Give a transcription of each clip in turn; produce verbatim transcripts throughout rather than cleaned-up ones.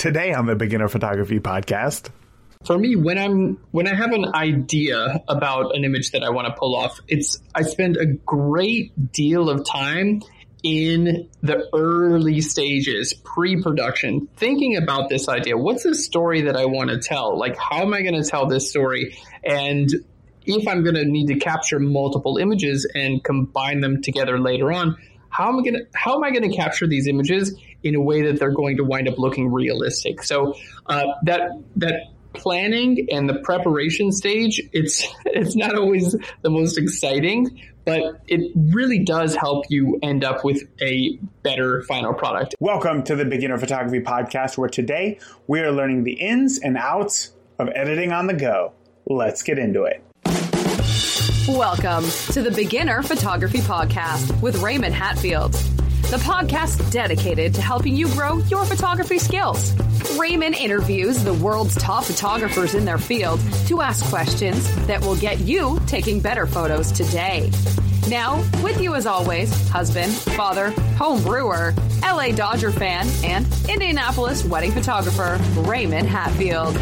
Today on the Beginner Photography Podcast. For me, when I'm when I have an idea about an image that I want to pull off, it's I spend a great deal of time in the early stages, pre-production, thinking about this idea. What's the story that I want to tell? Like, how am I going to tell this story? And if I'm going to need to capture multiple images and combine them together later on, how am I going to how am I going to capture these images in a way that they're going to wind up looking realistic? So uh, that that planning and the preparation stage, it's it's not always the most exciting, but it really does help you end up with a better final product. Welcome to the Beginner Photography Podcast, where today we are learning the ins and outs of editing on the go. Let's get into it. Welcome to the Beginner Photography Podcast with Raymond Hatfield, the podcast dedicated to helping you grow your photography skills. Raymond interviews the world's top photographers in their field to ask questions that will get you taking better photos today. Now, with you as always, husband, father, home brewer, L A Dodger fan, and Indianapolis wedding photographer, Raymond Hatfield.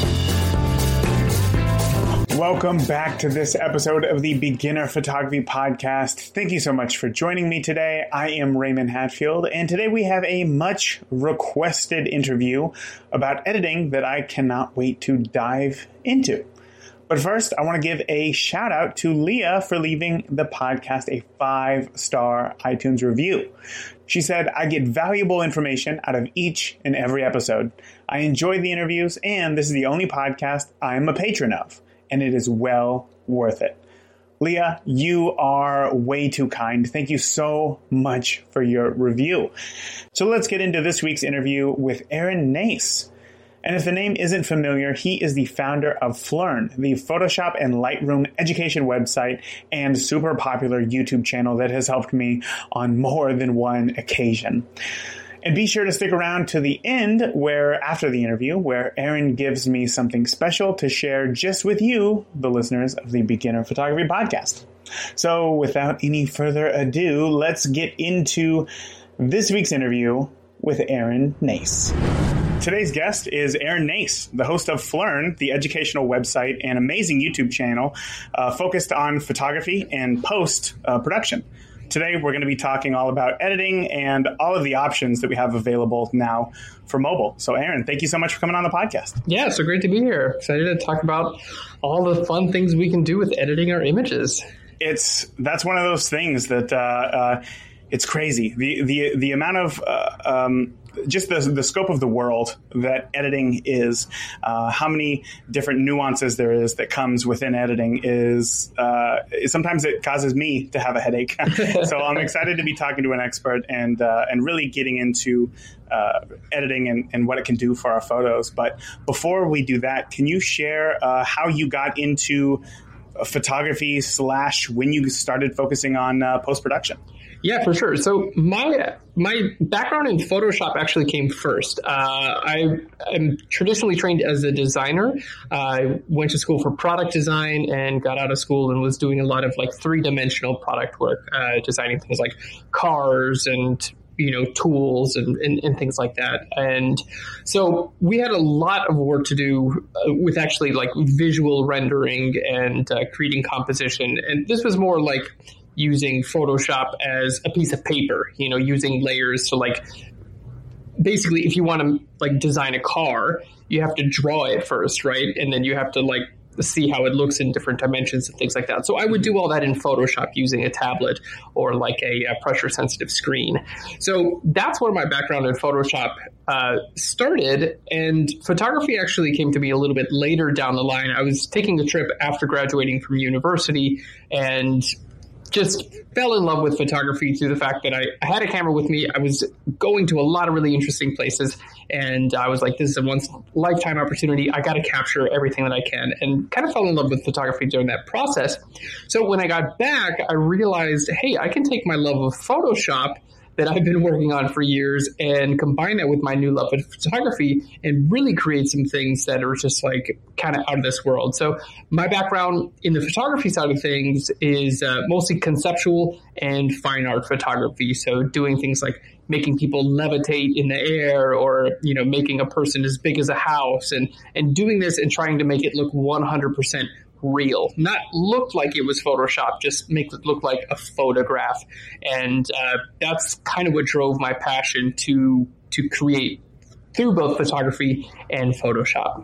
Welcome back to this episode of the Beginner Photography Podcast. Thank you so much for joining me today. I am Raymond Hatfield, and today we have a much requested interview about editing that I cannot wait to dive into. But first, I want to give a shout out to Leah for leaving the podcast a five-star iTunes review. She said, "I get valuable information out of each and every episode. I enjoy the interviews, and this is the only podcast I am a patron of. And it is well worth it." Leah, you are way too kind. Thank you so much for your review. So let's get into this week's interview with Aaron Nace. And if the name isn't familiar, he is the founder of Phlearn, the Photoshop and Lightroom education website and super popular YouTube channel that has helped me on more than one occasion. And be sure to stick around to the end, where after the interview, where Aaron gives me something special to share just with you, the listeners of the Beginner Photography Podcast. So without any further ado, let's get into this week's interview with Aaron Nace. Today's guest is Aaron Nace, the host of Phlearn, the educational website and amazing YouTube channel uh, focused on photography and post-production. Uh, Today, we're going to be talking all about editing and all of the options that we have available now for mobile. So, Aaron, thank you so much for coming on the podcast. Yeah, so great to be here. Excited to talk about all the fun things we can do with editing our images. It's that's one of those things that uh, uh, it's crazy. The the the amount of uh, um, just the the scope of the world that editing is, uh, how many different nuances there is that comes within editing is uh, sometimes it causes me to have a headache. So I'm excited to be talking to an expert and uh, and really getting into uh, editing and, and what it can do for our photos. But before we do that, can you share uh, how you got into photography slash when you started focusing on uh, post-production? Yeah, for sure. So my my background in Photoshop actually came first. Uh, I am traditionally trained as a designer. Uh, I went to school for product design and got out of school and was doing a lot of like three-dimensional product work, uh, designing things like cars and you know, tools and, and, and things like that. And so we had a lot of work to do uh, with actually like visual rendering and uh, creating composition. And this was more like using Photoshop as a piece of paper, you know, using layers to like, basically if you want to like design a car, you have to draw it first, right? And then you have to like see how it looks in different dimensions and things like that. So I would do all that in Photoshop using a tablet or like a, a pressure sensitive screen. So that's where my background in Photoshop uh, started. And photography actually came to me a little bit later down the line. I was taking a trip after graduating from university and just fell in love with photography through the fact that I, I had a camera with me. I was going to a lot of really interesting places, and I was like, this is a once lifetime opportunity. I got to capture everything that I can, and kind of fell in love with photography during that process. So when I got back, I realized, hey, I can take my love of Photoshop that I've been working on for years and combine that with my new love of photography and really create some things that are just like kind of out of this world. So my background in the photography side of things is uh, mostly conceptual and fine art photography. So doing things like making people levitate in the air, or, you know, making a person as big as a house, and, and doing this and trying to make it look one hundred percent real, not look like it was Photoshop, just make it look like a photograph. And uh, that's kind of what drove my passion to to create through both photography and Photoshop.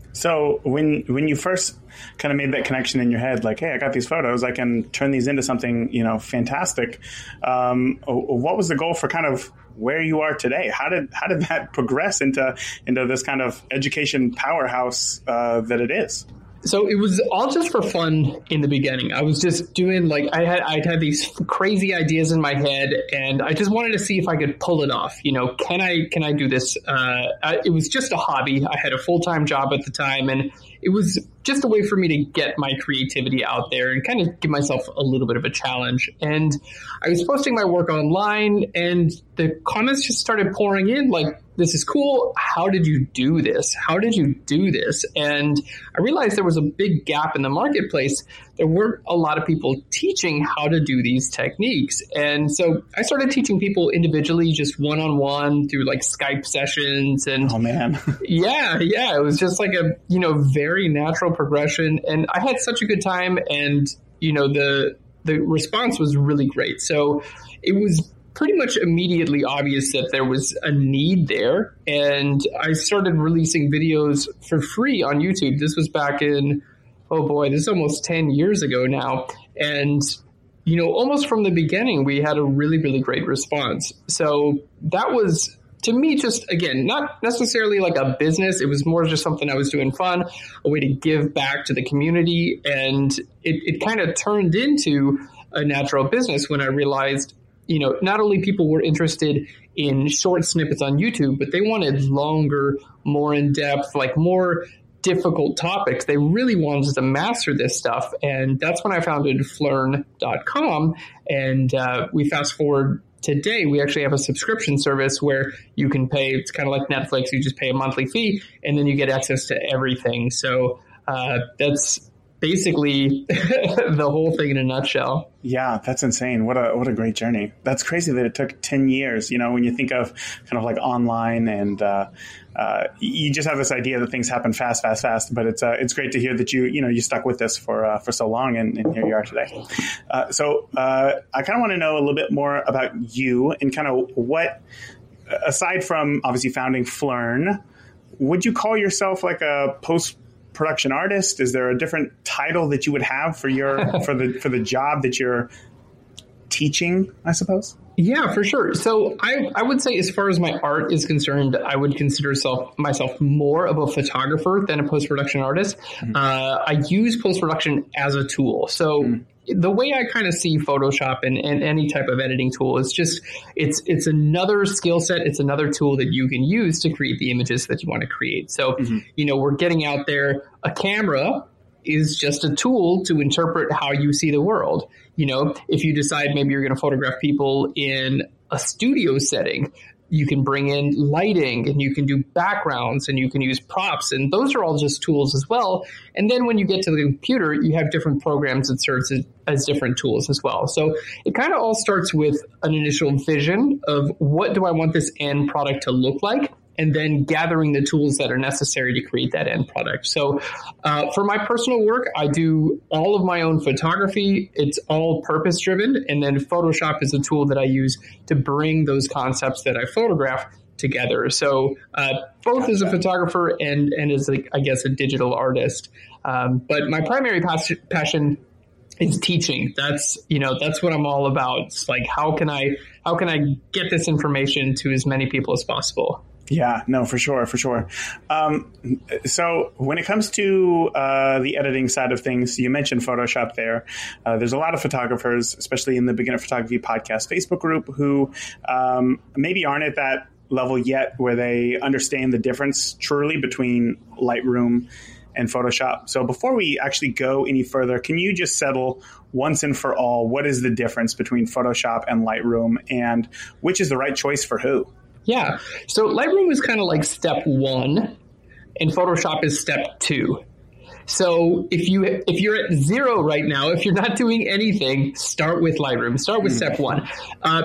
So when when you first kind of made that connection in your head, like, hey, I got these photos, I can turn these into something, you know, fantastic. Um, what was the goal for kind of where you are today? How did how did that progress into into this kind of education powerhouse uh, that it is? So it was all just for fun in the beginning. I was just doing like I had I'd had these crazy ideas in my head, and I just wanted to see if I could pull it off. You know, can I can I do this? Uh, I, it was just a hobby. I had a full time job at the time, and it was just a way for me to get my creativity out there and kind of give myself a little bit of a challenge. And I was posting my work online, and the comments just started pouring in like, this is cool. How did you do this? How did you do this? And I realized there was a big gap in the marketplace. There weren't a lot of people teaching how to do these techniques. And so I started teaching people individually, just one-on-one through like Skype sessions. And oh man. yeah, yeah. It was just like a, you know, very natural progression. And I had such a good time. And, you know, the, the response was really great. So it was pretty much immediately obvious that there was a need there. And I started releasing videos for free on YouTube. This was back in, oh boy, this is almost ten years ago now. And, you know, almost from the beginning, we had a really, really great response. So that was, to me, just, again, not necessarily like a business. It was more just something I was doing fun, a way to give back to the community. And it, it kind of turned into a natural business when I realized, you know, not only people were interested in short snippets on YouTube, but they wanted longer, more in-depth, like more difficult topics. They really wanted to master this stuff. And that's when I founded Phlearn dot com. And uh, we fast forward today, we actually have a subscription service where you can pay, it's kind of like Netflix, you just pay a monthly fee, and then you get access to everything. So uh, that's basically the whole thing in a nutshell. Yeah, that's insane. What a what a great journey. That's crazy that it took ten years. You know, when you think of kind of like online, and uh, uh, you just have this idea that things happen fast, fast, fast. But it's uh, it's great to hear that you you know you stuck with this for uh, for so long, and, and here you are today. Uh, so uh, I kind of want to know a little bit more about you and kind of what, aside from obviously founding Phlearn, would you call yourself like a post production artist? Is there a different title that you would have for your for the for the job that you're teaching, I suppose? Yeah, for sure. So I, I would say, as far as my art is concerned, I would consider self, myself more of a photographer than a post-production artist. Mm-hmm. Uh, I use post-production as a tool. So mm-hmm. the way I kind of see Photoshop and, and any type of editing tool is just, it's it's another skill set. It's another tool that you can use to create the images that you want to create. So, mm-hmm. you know, we're getting out there. A camera is just a tool to interpret how you see the world. You know, if you decide maybe you're going to photograph people in a studio setting, you can bring in lighting and you can do backgrounds and you can use props, and those are all just tools as well. And then when you get to the computer, you have different programs that serve as, as different tools as well. So it kind of all starts with an initial vision of what do I want this end product to look like, and then gathering the tools that are necessary to create that end product. So uh, for my personal work, I do all of my own photography. It's all purpose driven. And then Photoshop is a tool that I use to bring those concepts that I photograph together. So uh, both gotcha. As a photographer and, and as, a, I guess, a digital artist. Um, but my primary pas- passion is teaching. That's, you know, that's what I'm all about. It's like, how can I, how can I get this information to as many people as possible? Yeah, no, for sure, for sure. Um, so when it comes to uh, the editing side of things, you mentioned Photoshop there. Uh, there's a lot of photographers, especially in the Beginner Photography Podcast Facebook group, who um, maybe aren't at that level yet where they understand the difference truly between Lightroom and Photoshop. So before we actually go any further, can you just settle once and for all, what is the difference between Photoshop and Lightroom, and which is the right choice for who? Yeah. So Lightroom is kind of like step one and Photoshop is step two. So if you if you're at zero right now, if you're not doing anything, start with Lightroom. Start with mm. step one. Uh,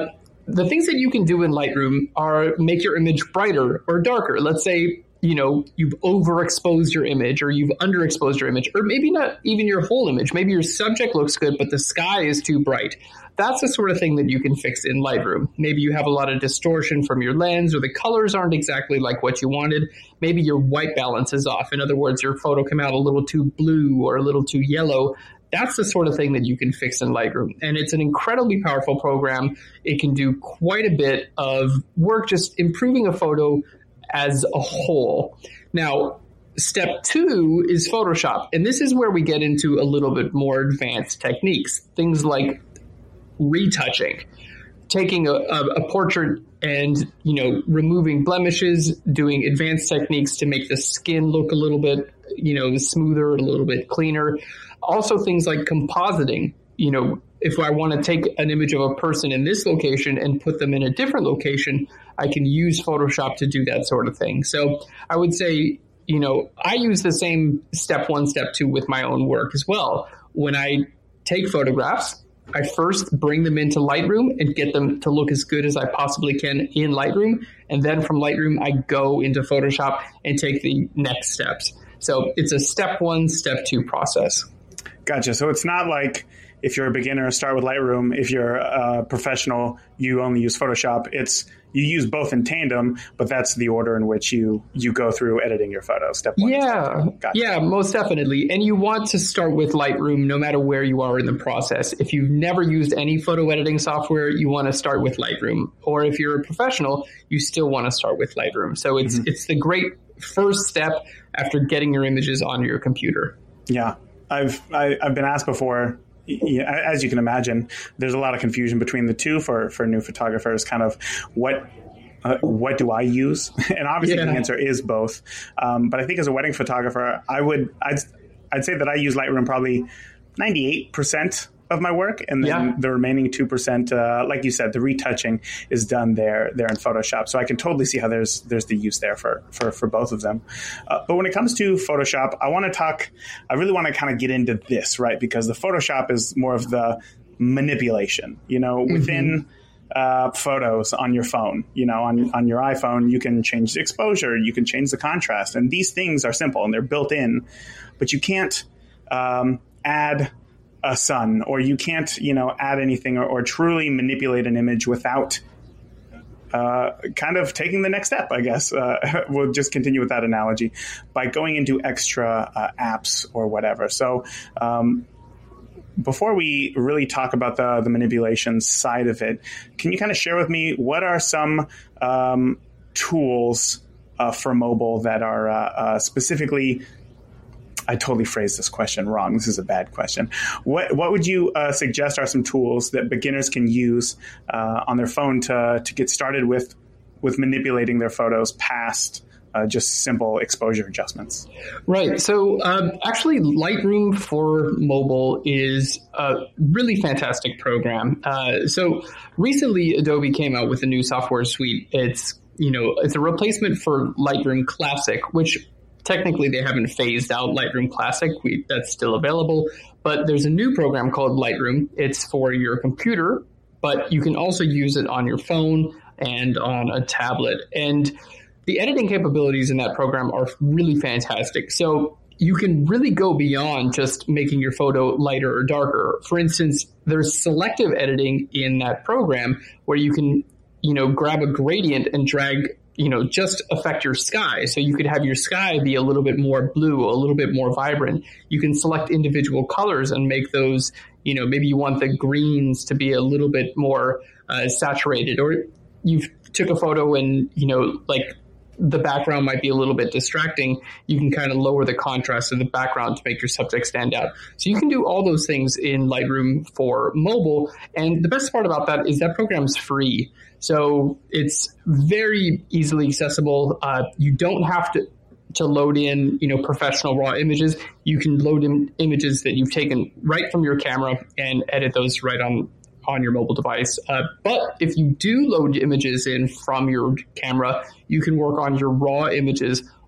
the things that you can do in Lightroom are make your image brighter or darker. Let's say, you know, you've overexposed your image or you've underexposed your image, or maybe not even your whole image. Maybe your subject looks good, but the sky is too bright. That's the sort of thing that you can fix in Lightroom. Maybe you have a lot of distortion from your lens, or the colors aren't exactly like what you wanted. Maybe your white balance is off. In other words, your photo came out a little too blue or a little too yellow. That's the sort of thing that you can fix in Lightroom. And it's an incredibly powerful program. It can do quite a bit of work just improving a photo as a whole. Now, step two is Photoshop. And this is where we get into a little bit more advanced techniques. Things like retouching, taking a, a, a portrait and, you know, removing blemishes, doing advanced techniques to make the skin look a little bit, you know, smoother, a little bit cleaner. Also things like compositing. You know, if I want to take an image of a person in this location and put them in a different location, I can use Photoshop to do that sort of thing. So I would say, you know, I use the same step one, step two with my own work as well. When I take photographs, I first bring them into Lightroom and get them to look as good as I possibly can in Lightroom. And then from Lightroom, I go into Photoshop and take the next steps. So it's a step one, step two process. Gotcha. So it's not like if you're a beginner, start with Lightroom. If you're a professional, you only use Photoshop. It's you use both in tandem, but that's the order in which you you go through editing your photos. Step one. Yeah, gotcha. Yeah, most definitely. And you want to start with Lightroom no matter where you are in the process. If you've never used any photo editing software, you want to start with Lightroom. Or if you're a professional, you still want to start with Lightroom. So it's mm-hmm. it's the great first step after getting your images onto your computer. Yeah, I've I, I've been asked before. Yeah, as you can imagine, there's a lot of confusion between the two for, for new photographers. Kind of what uh, what do I use? And obviously, yeah. the answer is both. Um, but I think as a wedding photographer, I would I'd I'd say that I use Lightroom probably ninety-eight percent of my work, and then yeah. the remaining two percent, uh, like you said, the retouching is done there there in Photoshop. So I can totally see how there's there's the use there for for, for both of them. Uh, but when it comes to Photoshop, I want to talk. I really want to kind of get into this, right? Because the Photoshop is more of the manipulation, you know, mm-hmm. within uh, photos on your phone. You know, on on your iPhone, you can change the exposure, you can change the contrast, and these things are simple and they're built in, but you can't um, add a sun, or you can't, you know, add anything or, or truly manipulate an image without uh, kind of taking the next step, I guess. Uh, we'll just continue with that analogy by going into extra uh, apps or whatever. So um, before we really talk about the, the manipulation side of it, can you kind of share with me what are some um, tools uh, for mobile that are uh, uh, specifically I totally phrased this question wrong. This is a bad question. What what would you uh, suggest are some tools that beginners can use uh, on their phone to to get started with with manipulating their photos past uh, just simple exposure adjustments? Right. So um, actually, Lightroom for mobile is a really fantastic program. Uh, so recently, Adobe came out with a new software suite. It's you know it's a replacement for Lightroom Classic, which technically, they haven't phased out Lightroom Classic. We, that's still available. But there's a new program called Lightroom. It's for your computer, but you can also use it on your phone and on a tablet. And the editing capabilities in that program are really fantastic. So you can really go beyond just making your photo lighter or darker. For instance, there's selective editing in that program where you can, you know, grab a gradient and drag you know, just affect your sky. So you could have your sky be a little bit more blue, a little bit more vibrant. You can select individual colors and make those, you know, maybe you want the greens to be a little bit more uh, saturated, or you took a photo and, you know, like the background might be a little bit distracting. You can kind of lower the contrast of the background to make your subject stand out. So you can do all those things in Lightroom for mobile. And the best part about that is that program's free. So it's very easily accessible. Uh, you don't have to to load in, you know, professional raw images. You can load in images that you've taken right from your camera and edit those right on, on your mobile device. Uh, but if you do load images in from your camera, you can work on your raw images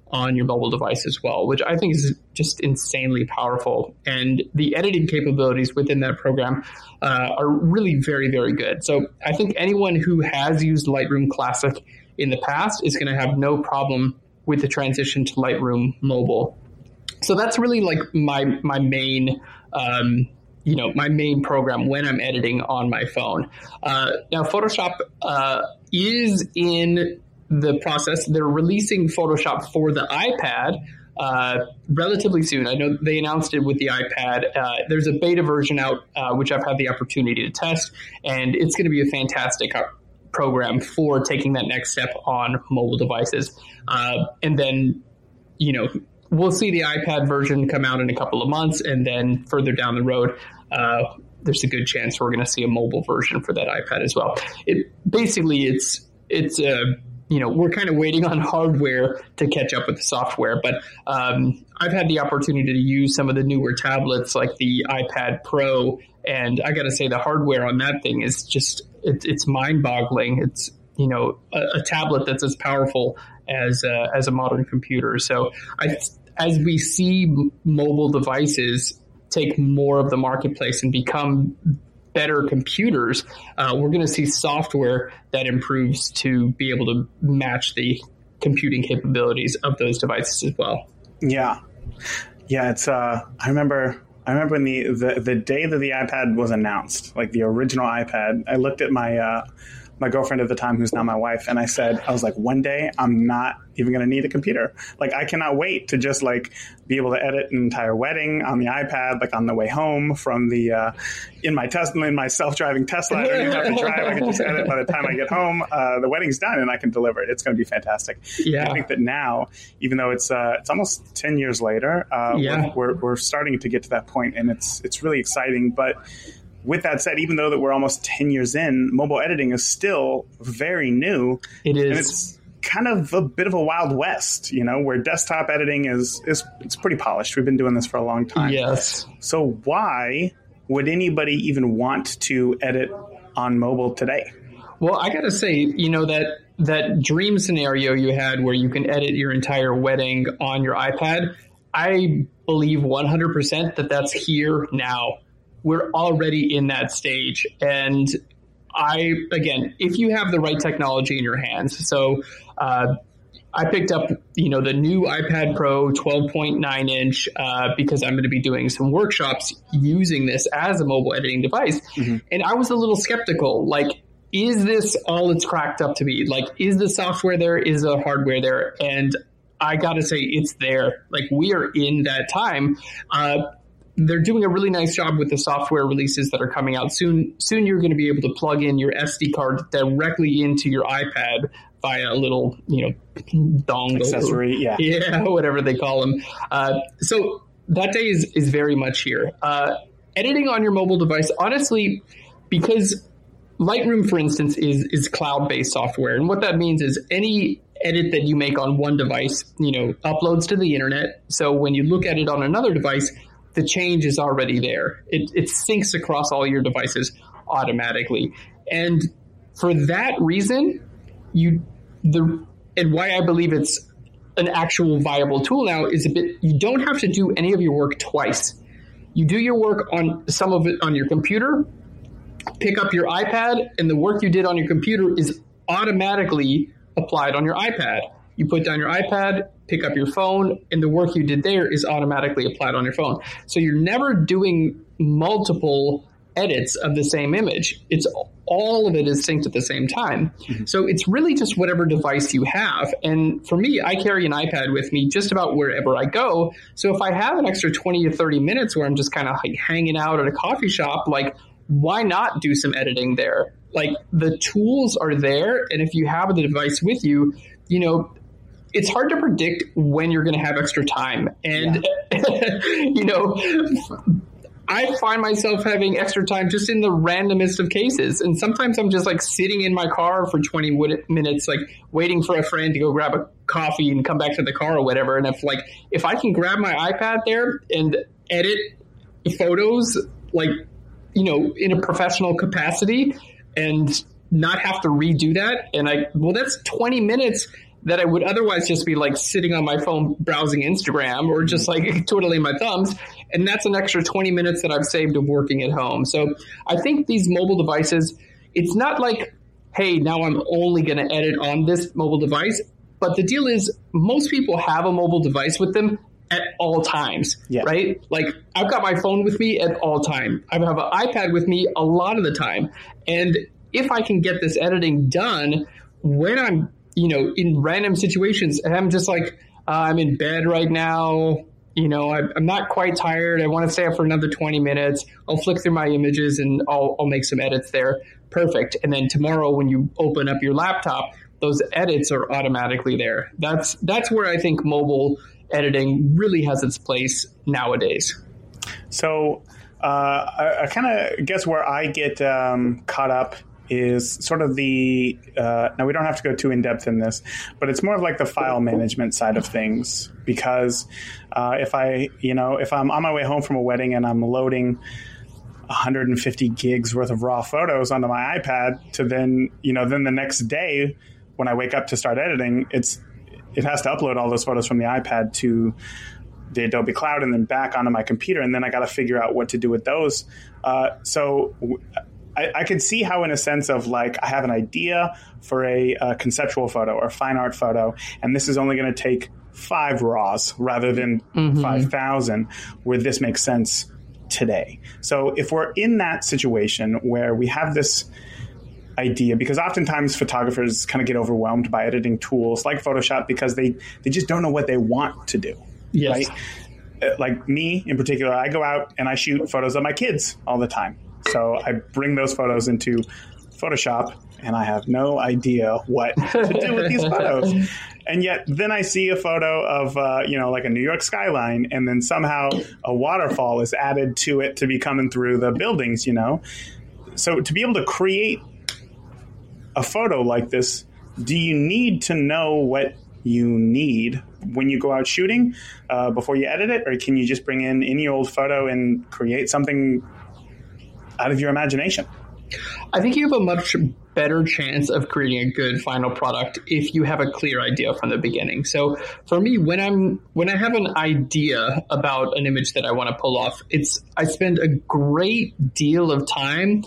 on your mobile device as well, which I think is just insanely powerful. And the editing capabilities within that program uh, are really very, very good. So I think anyone who has used Lightroom Classic in the past is going to have no problem with the transition to Lightroom Mobile. So that's really like my my main um, you know, my main program when I'm editing on my phone. Uh, now, Photoshop uh, is in the process. They're releasing Photoshop for the iPad uh, relatively soon. I know they announced it with the iPad. Uh, there's a beta version out, uh, which I've had the opportunity to test, and it's going to be a fantastic program for taking that next step on mobile devices. Uh, and then, you know, we'll see the iPad version come out in a couple of months, and then further down the road, uh, there's a good chance we're going to see a mobile version for that iPad as well. It basically, it's it's a uh, you know, we're kind of waiting on hardware to catch up with the software, but um, I've had the opportunity to use some of the newer tablets like the iPad Pro, and I got to say the hardware on that thing is just it, it's mind-boggling. It's you know a, a tablet that's as powerful as a, as a modern computer. So I. As we see mobile devices take more of the marketplace and become better computers, uh, we're going to see software that improves to be able to match the computing capabilities of those devices as well. Yeah. Yeah, it's uh I remember I remember when the, the the day that the iPad was announced, like the original iPad, I looked at my uh my girlfriend at the time, who's now my wife, and I said, I was like, one day I'm not even going to need a computer. Like, I cannot wait to just like be able to edit an entire wedding on the iPad, like on the way home from the, uh, in my Tesla, in my self-driving Tesla. I don't even have to drive. I can just edit by the time I get home. Uh, the wedding's done and I can deliver it. It's going to be fantastic. Yeah. I think that now, even though it's, uh, it's almost ten years later, uh, yeah. we're, we're, we're starting to get to that point, and it's, it's really exciting. But with that said, even though that we're almost ten years in, mobile editing is still very new. It is. And it's kind of a bit of a Wild West, you know, where desktop editing is, is it's pretty polished. We've been doing this for a long time. Yes. So why would anybody even want to edit on mobile today? Well, I got to say, you know, that that dream scenario you had where you can edit your entire wedding on your iPad, I believe one hundred percent that that's here now. We're already in that stage. And I, again, if you have the right technology in your hands, so uh, I picked up, you know, the new iPad Pro twelve point nine inch uh, because I'm going to be doing some workshops using this as a mobile editing device. Mm-hmm. And I was a little skeptical, like, is this all it's cracked up to be? Like, is the software there? Is the hardware there? And I got to say, it's there. Like, we are in that time. Uh, They're doing a really nice job with the software releases that are coming out soon. Soon you're going to be able to plug in your S D card directly into your iPad via a little, you know, dongle. Accessory, yeah. Yeah, whatever they call them. Uh, so that day is, is very much here. Uh, editing on your mobile device, honestly, because Lightroom, for instance, is, is cloud-based software. And what that means is any edit that you make on one device, you know, uploads to the internet. So when you look at it on another device, the change is already there. It, it syncs across all your devices automatically. And for that reason, you the and why I believe it's an actual viable tool now is a bit, you don't have to do any of your work twice. You do your work on some of it on your computer, pick up your iPad, and the work you did on your computer is automatically applied on your iPad. You put down your iPad, pick up your phone, and the work you did there is automatically applied on your phone. So you're never doing multiple edits of the same image. It's all of it is synced at the same time. Mm-hmm. So it's really just whatever device you have. And for me, I carry an iPad with me just about wherever I go. So if I have an extra twenty or thirty minutes where I'm just kind of like hanging out at a coffee shop, like, why not do some editing there? Like, the tools are there. And if you have the device with you, you know, it's hard to predict when you're going to have extra time. And, yeah. you know, I find myself having extra time just in the randomest of cases. And sometimes I'm just like sitting in my car for twenty minutes, like waiting for a friend to go grab a coffee and come back to the car or whatever. And if like, if I can grab my iPad there and edit photos, like, you know, in a professional capacity and not have to redo that. And I, well, that's twenty minutes that I would otherwise just be like sitting on my phone browsing Instagram or just like twiddling my thumbs. And that's an extra twenty minutes that I've saved of working at home. So I think these mobile devices, it's not like, hey, now I'm only going to edit on this mobile device. But the deal is most people have a mobile device with them at all times, yeah. right? Like I've got my phone with me at all time. I have an iPad with me a lot of the time. And if I can get this editing done when I'm, you know, in random situations, and I'm just like, uh, I'm in bed right now, you know, I, I'm not quite tired. I want to stay up for another twenty minutes. I'll flick through my images and I'll, I'll make some edits there. Perfect. And then tomorrow when you open up your laptop, those edits are automatically there. That's that's where I think mobile editing really has its place nowadays. So uh, I, I kind of guess where I get um, caught up is sort of the, uh, now we don't have to go too in depth in this, but it's more of like the file management side of things. Because uh, if I, you know, if I'm on my way home from a wedding and I'm loading one hundred fifty gigs worth of raw photos onto my iPad to then, you know, then the next day when I wake up to start editing, it's, it has to upload all those photos from the iPad to the Adobe Cloud and then back onto my computer. And then I got to figure out what to do with those. Uh, so I, I could see how in a sense of like, I have an idea for a, a conceptual photo or fine art photo, and this is only going to take five raws rather than mm-hmm. five thousand, where this makes sense today. So if we're in that situation where we have this idea, because oftentimes photographers kind of get overwhelmed by editing tools like Photoshop because they, they just don't know what they want to do. Yes. Right? Like me in particular, I go out and I shoot photos of my kids all the time. So I bring those photos into Photoshop and I have no idea what to do with these photos. And yet then I see a photo of, uh, you know, like a New York skyline, and then somehow a waterfall is added to it to be coming through the buildings, you know. So to be able to create a photo like this, do you need to know what you need when you go out shooting uh, before you edit it? Or can you just bring in any old photo and create something out of your imagination? I think you have a much better chance of creating a good final product if you have a clear idea from the beginning. So for me, when I'm when I have an idea about an image that I want to pull off, it's I spend a great deal of time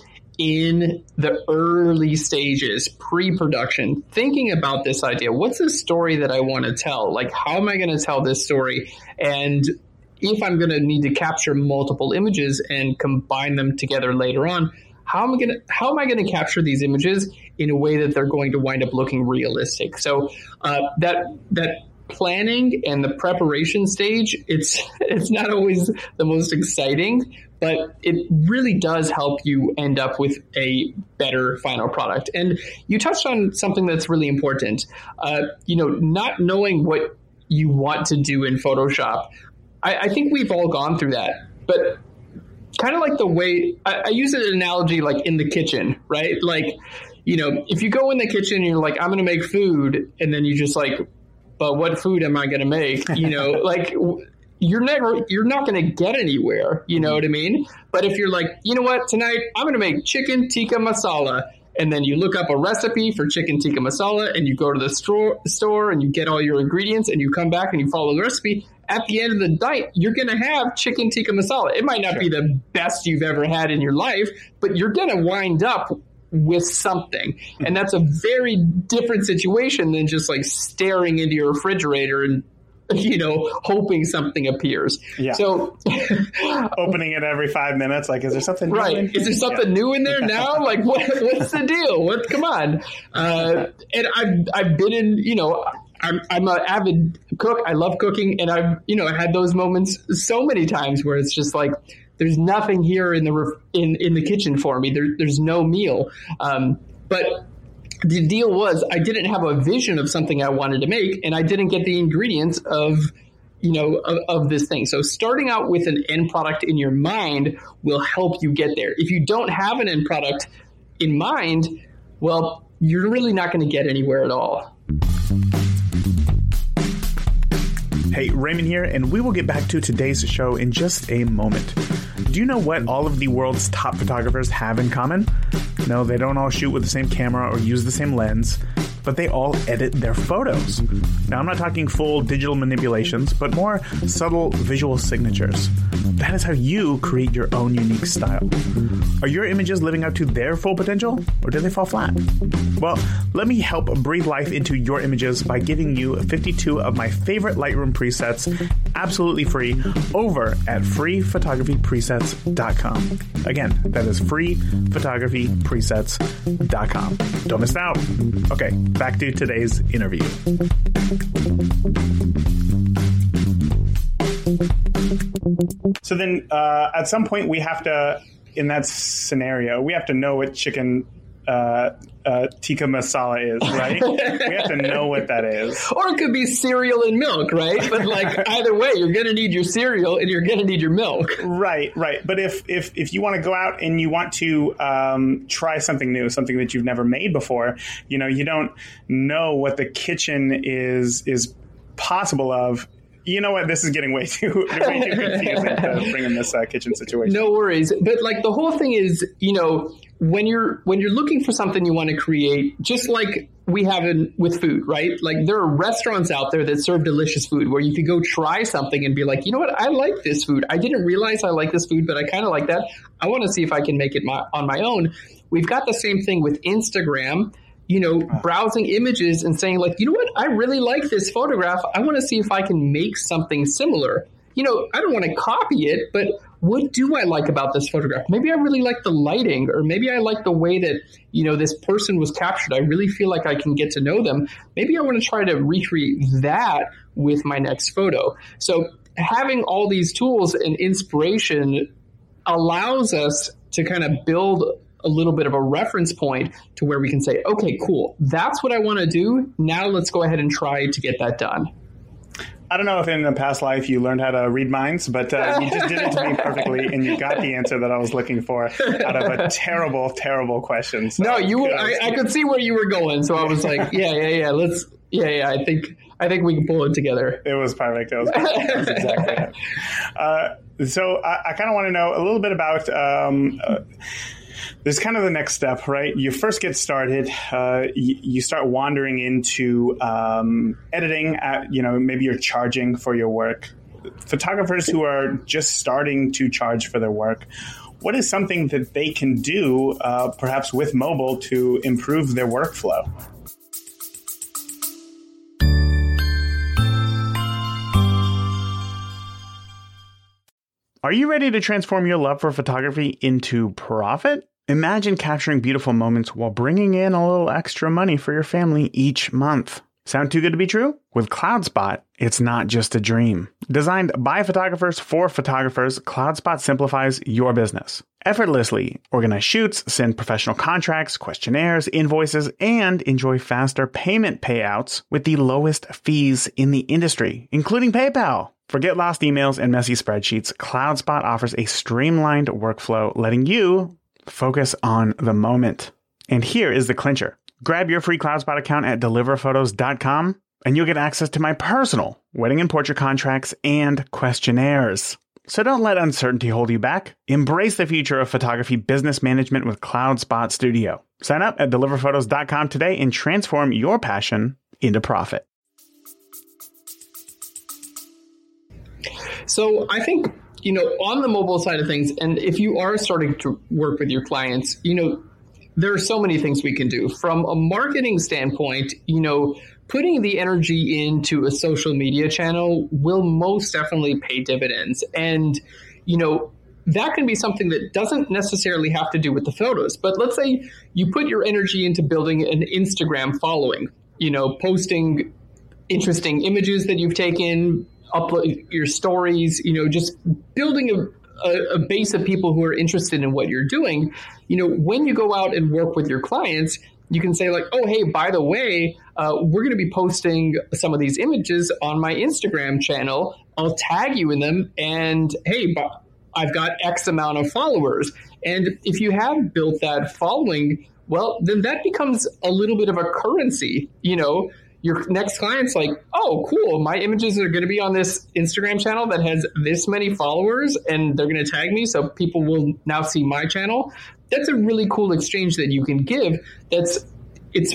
in the early stages, pre-production, thinking about this idea. What's the story that I want to tell? Like, how am I going to tell this story? And if I'm going to need to capture multiple images and combine them together later on, how am I going to how am I going to capture these images in a way that they're going to wind up looking realistic? So uh, that that planning and the preparation stage, it's it's not always the most exciting, but it really does help you end up with a better final product. And you touched on something that's really important. Uh, you know, not knowing what you want to do in Photoshop. I, I think we've all gone through that, but kind of like the way I, I use an analogy, like in the kitchen, right? Like, you know, if you go in the kitchen and you're like, I'm going to make food, and then you just like, but what food am I going to make? You know, like you're never, you're not going to get anywhere. You know what I mean? But if you're like, you know what, tonight I'm going to make chicken tikka masala. And then you look up a recipe for chicken tikka masala and you go to the store, store and you get all your ingredients and you come back and you follow the recipe. At the end of the night, you're going to have chicken tikka masala. It might not sure. be the best you've ever had in your life, but you're going to wind up with something. And that's a very different situation than just like staring into your refrigerator and, you know, hoping something appears. Yeah. So opening it every five minutes, like, is there something new right. in Is there something yeah. new in there now? Like, what, what's the deal? What, come on. Uh, and I've, I've been in, you know, I'm, I'm an avid cook. I love cooking. And I've, you know, had those moments so many times where it's just like, there's nothing here in the, ref- in, in the kitchen for me. There, there's no meal. Um, but the deal was I didn't have a vision of something I wanted to make, and I didn't get the ingredients of, you know, of, of this thing. So starting out with an end product in your mind will help you get there. If you don't have an end product in mind, well, you're really not going to get anywhere at all. Hey, Raymond here, and we will get back to today's show in just a moment. Do you know what all of the world's top photographers have in common? No, they don't all shoot with the same camera or use the same lens, but they all edit their photos. Now, I'm not talking full digital manipulations, but more subtle visual signatures. That is how you create your own unique style. Are your images living up to their full potential, or do they fall flat? Well, let me help breathe life into your images by giving you fifty-two of my favorite Lightroom presets absolutely free over at free photography presets dot com. Again, that is free photography presets dot com. Don't miss out. Okay, back to today's interview. So then uh, at some point we have to, in that scenario, we have to know what chicken uh, uh, tikka masala is, right? We have to know what that is. Or it could be cereal and milk, right? But like either way, you're going to need your cereal and you're going to need your milk. Right, right. But if if, if you want to go out and you want to um, try something new, something that you've never made before, you know, you don't know what the kitchen is is possible of. You know what? This is getting way too, way too confusing to bring in this uh, kitchen situation. No worries. But like the whole thing is, you know, when you're when you're looking for something you want to create, just like we have in, with food, right? Like there are restaurants out there that serve delicious food where you could go try something and be like, you know what? I like this food. I didn't realize I like this food, but I kind of like that. I want to see if I can make it my, on my own. We've got the same thing with Instagram. You know, browsing images and saying like, you know what, I really like this photograph. I want to see if I can make something similar. You know, I don't want to copy it, but what do I like about this photograph? Maybe I really like the lighting, or maybe I like the way that, you know, this person was captured. I really feel like I can get to know them. Maybe I want to try to recreate that with my next photo. So having all these tools and inspiration allows us to kind of build a little bit of a reference point to where we can say, okay, cool, that's what I want to do. Now let's go ahead and try to get that done. I don't know if in a past life you learned how to read minds, but uh, you just did it to me perfectly, and you got the answer that I was looking for out of a terrible, terrible question. So no, you. I, I could see where you were going, so I was like, yeah, yeah, yeah. Let's, yeah, yeah. I think, I think we can pull it together. It was perfect. It was, perfect. It was exactly it. Uh, so I, I kind of want to know a little bit about. Um, uh, This is kind of the next step, right? You first get started, uh, you, you start wandering into um, editing. At, you know, maybe you're charging for your work. Photographers who are just starting to charge for their work, what is something that they can do, uh, perhaps with mobile, to improve their workflow? Are you ready to transform your love for photography into profit? Imagine capturing beautiful moments while bringing in a little extra money for your family each month. Sound too good to be true? With CloudSpot, it's not just a dream. Designed by photographers for photographers, CloudSpot simplifies your business. Effortlessly organize shoots, send professional contracts, questionnaires, invoices, and enjoy faster payment payouts with the lowest fees in the industry, including PayPal. Forget lost emails and messy spreadsheets. CloudSpot offers a streamlined workflow, letting you focus on the moment. And here is the clincher. Grab your free CloudSpot account at deliver photos dot com, and you'll get access to my personal wedding and portrait contracts and questionnaires. So don't let uncertainty hold you back. Embrace the future of photography business management with CloudSpot Studio. Sign up at deliver photos dot com today and transform your passion into profit. So I think, you know, on the mobile side of things, and if you are starting to work with your clients, you know, there are so many things we can do. From a marketing standpoint, you know, putting the energy into a social media channel will most definitely pay dividends. And, you know, that can be something that doesn't necessarily have to do with the photos. But let's say you put your energy into building an Instagram following, you know, posting interesting images that you've taken, upload your stories, you know, just building a, a, a base of people who are interested in what you're doing. You know, when you go out and work with your clients, you can say like, oh, hey, by the way, uh, we're going to be posting some of these images on my Instagram channel. I'll tag you in them. And hey, I've got X amount of followers. And if you have built that following, well, then that becomes a little bit of a currency, you know. Your next client's like, oh, cool. My images are going to be on this Instagram channel that has this many followers, and they're going to tag me, so people will now see my channel. That's a really cool exchange that you can give. That's it's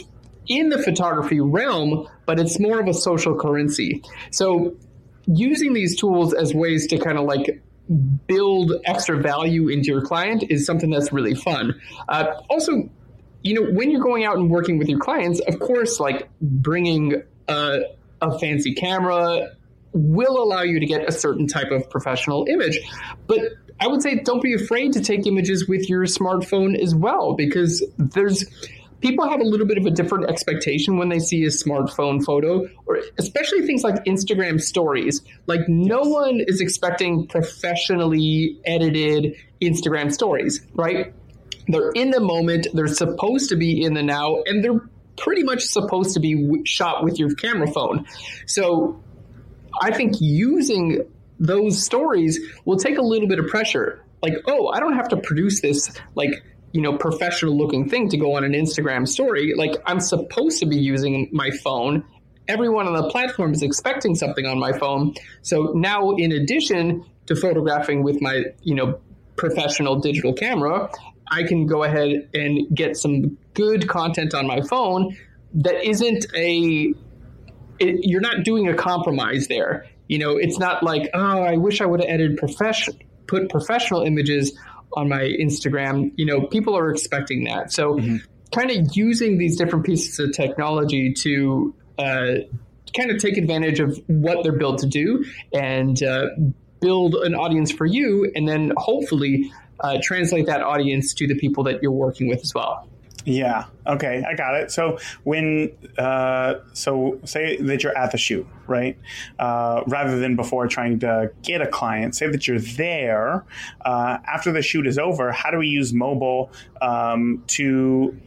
in the photography realm, but it's more of a social currency. So using these tools as ways to kind of like build extra value into your client is something that's really fun. Uh, also, you know, when you're going out and working with your clients, of course, like bringing a, a fancy camera will allow you to get a certain type of professional image. But I would say don't be afraid to take images with your smartphone as well, because there's people have a little bit of a different expectation when they see a smartphone photo, or especially things like Instagram stories. Like no yes. one is expecting professionally edited Instagram stories, right? They're in the moment. They're supposed to be in the now, and they're pretty much supposed to be w- shot with your camera phone. So I think using those stories will take a little bit of pressure. Like, oh, I don't have to produce this like, you know, professional looking thing to go on an Instagram story. Like I'm supposed to be using my phone. Everyone on the platform is expecting something on my phone. So now in addition to photographing with my, you know, professional digital camera, I can go ahead and get some good content on my phone that isn't a, it, you're not doing a compromise there. You know, it's not like, oh, I wish I would have edited profession, put professional images on my Instagram. You know, people are expecting that. So mm-hmm. kind of using these different pieces of technology to uh, kind of take advantage of what they're built to do and uh, build an audience for you, and then hopefully uh, translate that audience to the people that you're working with as well. Yeah. Okay. I got it. So when, uh, so say that you're at the shoot, right? Uh, rather than before trying to get a client, say that you're there, uh, after the shoot is over, how do we use mobile, um, to,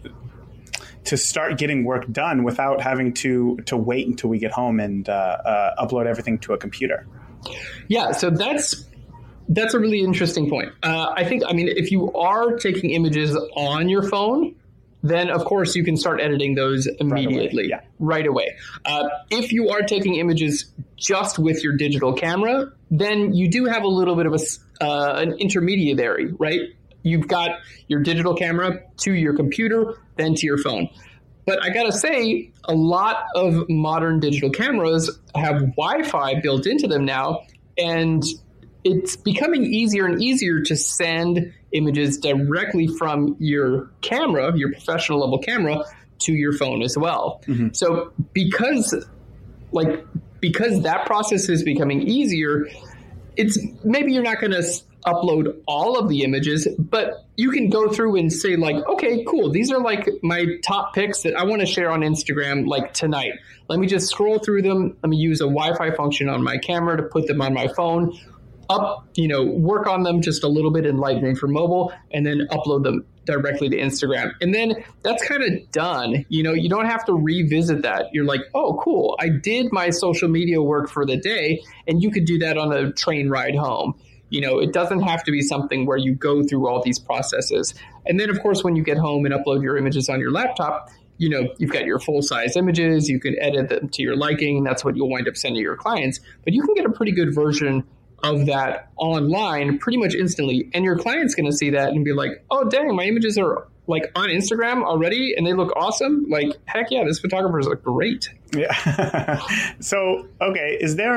to start getting work done without having to, to wait until we get home and, uh, uh, upload everything to a computer? Yeah. So that's, that's a really interesting point. Uh, I think, I mean, if you are taking images on your phone, then of course you can start editing those immediately, right away. Yeah. Right away. Uh, if you are taking images just with your digital camera, then you do have a little bit of a, uh, an intermediary, right? You've got your digital camera to your computer, then to your phone. But I gotta say, a lot of modern digital cameras have Wi-Fi built into them now, and it's becoming easier and easier to send images directly from your camera, your professional level camera, to your phone as well. Mm-hmm. So because like because that process is becoming easier, it's maybe you're not going to upload all of the images, but you can go through and say like, okay, cool. These are like my top picks that I want to share on Instagram like tonight. Let me just scroll through them. Let me use a Wi-Fi function on my camera to put them on my phone. Up, you know, work on them just a little bit in Lightroom for mobile, and then upload them directly to Instagram. And then that's kind of done. You know, you don't have to revisit that. You're like, oh, cool. I did my social media work for the day, and you could do that on a train ride home. You know, it doesn't have to be something where you go through all these processes. And then, of course, when you get home and upload your images on your laptop, you know, you've got your full-size images. You can edit them to your liking, and that's what you'll wind up sending your clients. But you can get a pretty good version of that online pretty much instantly. And your client's going to see that and be like, oh, dang, my images are like on Instagram already and they look awesome. Like, heck yeah, this photographer's look great. Yeah. So, okay, is there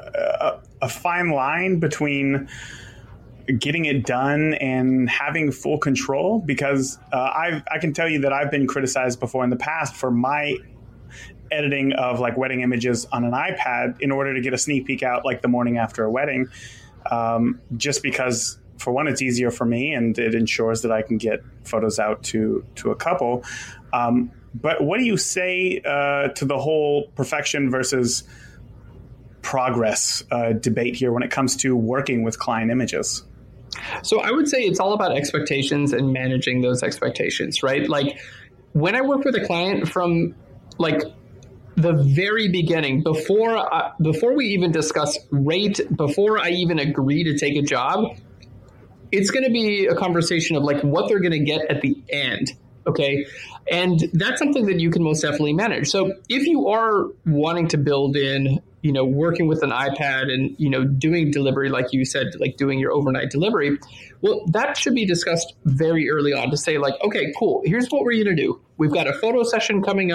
a, a, a fine line between getting it done and having full control? Because uh, I I can tell you that I've been criticized before in the past for my editing of like wedding images on an iPad in order to get a sneak peek out like the morning after a wedding, um, just because for one, it's easier for me and it ensures that I can get photos out to to a couple. Um, but what do you say uh, to the whole perfection versus progress uh, debate here when it comes to working with client images? So I would say it's all about expectations and managing those expectations, right? Like when I work with a client from like the very beginning, before uh, before we even discuss rate, before I even agree to take a job, it's going to be a conversation of like what they're going to get at the end. Okay. And that's something that you can most definitely manage. So if you are wanting to build in, you know, working with an iPad and, you know, doing delivery, like you said, like doing your overnight delivery, well, that should be discussed very early on to say like, okay, cool. Here's what we're going to do. We've got a photo session coming up.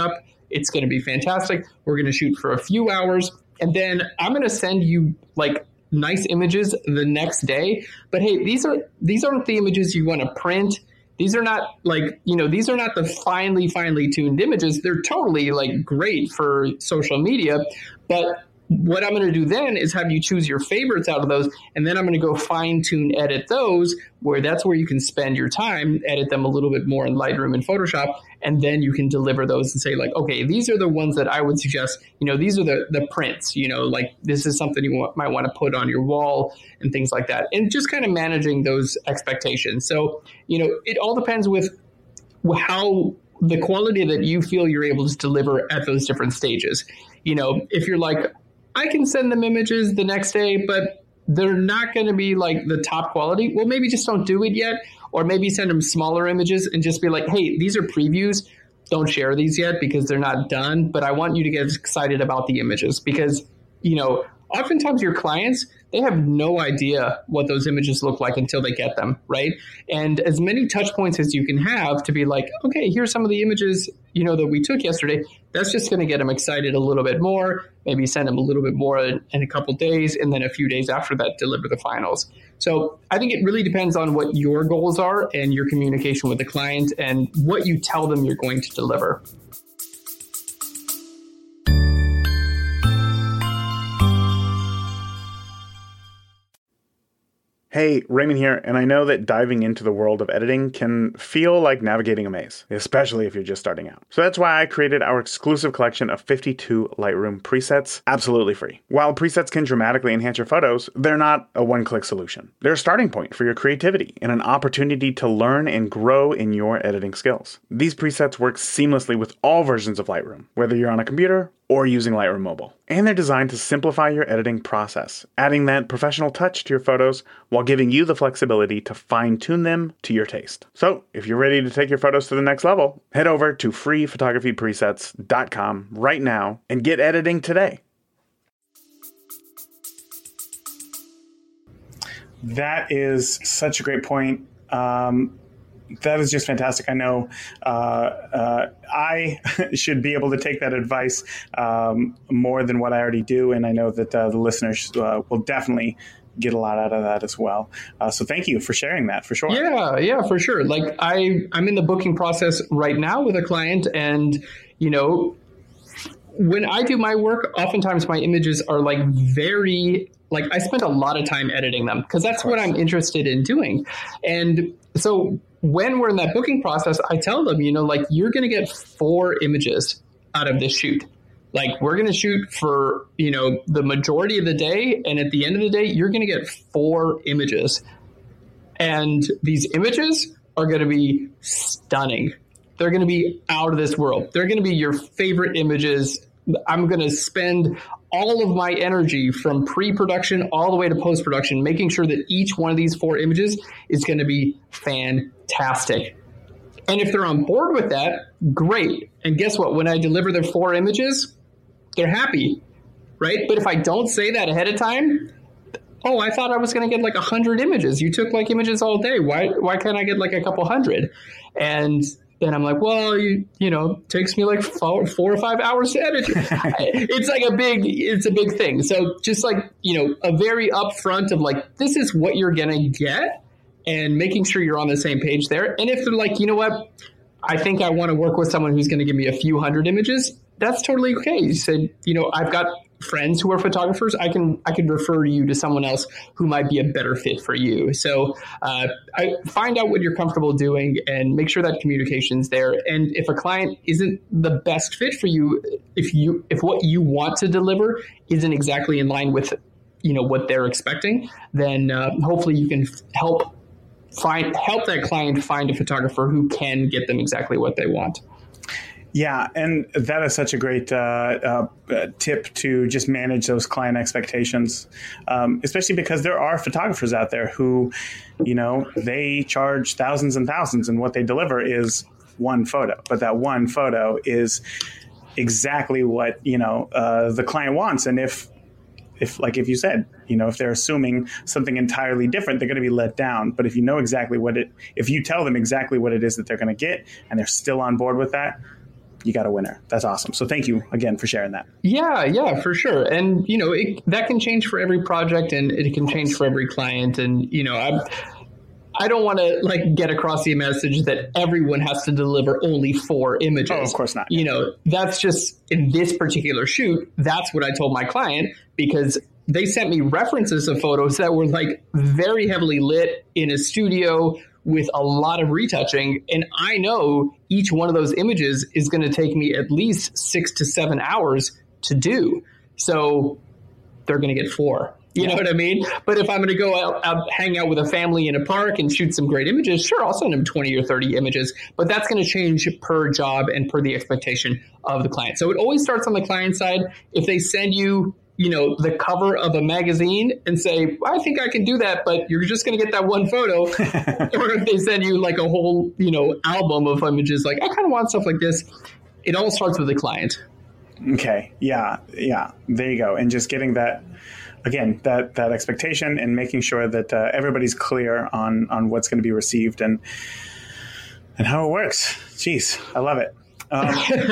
It's going to be fantastic. We're going to shoot for a few hours. And then I'm going to send you like nice images the next day. But hey, these are these aren't the images you want to print. These are not like, you know, these are not the finely, finely tuned images. They're totally like great for social media. But what I'm going to do then is have you choose your favorites out of those. And then I'm going to go fine tune edit those, where that's where you can spend your time, edit them a little bit more in Lightroom and Photoshop. And then you can deliver those and say like, okay, these are the ones that I would suggest, you know, these are the, the prints, you know, like this is something you want, might want to put on your wall and things like that. And just kind of managing those expectations. So, you know, it all depends with how the quality that you feel you're able to deliver at those different stages. You know, if you're like, I can send them images the next day, but they're not going to be like the top quality. Well, maybe just don't do it yet, or maybe send them smaller images and just be like, hey, these are previews. Don't share these yet because they're not done, but I want you to get excited about the images because, you know, oftentimes your clients, they have no idea what those images look like until they get them, right? And as many touch points as you can have to be like, okay, here's some of the images, you know, that we took yesterday. That's just going to get them excited a little bit more. Maybe send them a little bit more in, in a couple days, and then a few days after that, deliver the finals. So I think it really depends on what your goals are and your communication with the client and what you tell them you're going to deliver. Hey, Raymond here, and I know that diving into the world of editing can feel like navigating a maze, especially if you're just starting out. So that's why I created our exclusive collection of fifty-two Lightroom presets, absolutely free. While presets can dramatically enhance your photos, they're not a one-click solution. They're a starting point for your creativity and an opportunity to learn and grow in your editing skills. These presets work seamlessly with all versions of Lightroom, whether you're on a computer or using Lightroom Mobile. And they're designed to simplify your editing process, adding that professional touch to your photos while giving you the flexibility to fine-tune them to your taste. So, if you're ready to take your photos to the next level, head over to free photography presets dot com right now and get editing today. That is such a great point. Um, That is just fantastic. I know uh, uh, I should be able to take that advice um, more than what I already do, and I know that uh, the listeners uh, will definitely get a lot out of that as well. Uh, so thank you for sharing that, for sure. Yeah, yeah, for sure. Like I, I'm in the booking process right now with a client, and you know, when I do my work, oftentimes my images are like very, like I spend a lot of time editing them because that's what I'm interested in doing, and so. When we're in that booking process, I tell them, you know, like you're going to get four images out of this shoot. Like we're going to shoot for, you know, the majority of the day. And at the end of the day, you're going to get four images. And these images are going to be stunning. They're going to be out of this world. They're going to be your favorite images. I'm going to spend all of my energy from pre-production all the way to post-production, making sure that each one of these four images is going to be fantastic. And if they're on board with that, great. And guess what? When I deliver their four images, they're happy, right? But if I don't say that ahead of time, oh, I thought I was going to get like a hundred images. You took like images all day. Why, why can't I get like a couple hundred? And then I'm like, well, you you know, it takes me like four, four or five hours to edit. It's like a big, it's a big thing. So just like, you know, a very upfront of like, this is what you're going to get and making sure you're on the same page there. And if they're like, you know what, I think I want to work with someone who's going to give me a few hundred images, that's totally okay. You said, you know, I've got friends who are photographers. I can I can refer you to someone else who might be a better fit for you. So uh, I find out what you're comfortable doing and make sure that communication's there. And if a client isn't the best fit for you, if you if what you want to deliver isn't exactly in line with, you know, what they're expecting, then uh, hopefully you can help find help that client find a photographer who can get them exactly what they want. Yeah, and that is such a great uh, uh, tip to just manage those client expectations, um, especially because there are photographers out there who, you know, they charge thousands and thousands, and what they deliver is one photo. But that one photo is exactly what, you know, uh, the client wants. And if, if like if you said, you know, if they're assuming something entirely different, they're going to be let down. But if you know exactly what it, if you tell them exactly what it is that they're going to get, and they're still on board with that, you got a winner. That's awesome. So thank you again for sharing that. Yeah, yeah, for sure. And, you know, it, that can change for every project and it can change for every client. And, you know, I I don't want to like get across the message that everyone has to deliver only four images. Oh, of course not. You know, that's just in this particular shoot. That's what I told my client because they sent me references of photos that were like very heavily lit in a studio with a lot of retouching. And I know each one of those images is going to take me at least six to seven hours to do. So they're going to get four. You yeah. know what I mean? But if I'm going to go out, out, hang out with a family in a park and shoot some great images, sure, I'll send them twenty or thirty images. But that's going to change per job and per the expectation of the client. So it always starts on the client side. If they send you you know, the cover of a magazine and say, I think I can do that, but you're just going to get that one photo. Or if they send you like a whole, you know, album of images, like I kind of want stuff like this. It all starts with the client. Okay. Yeah. Yeah. There you go. And just getting that, again, that, that expectation and making sure that uh, everybody's clear on, on what's going to be received and, and how it works. Jeez, I love it. Um,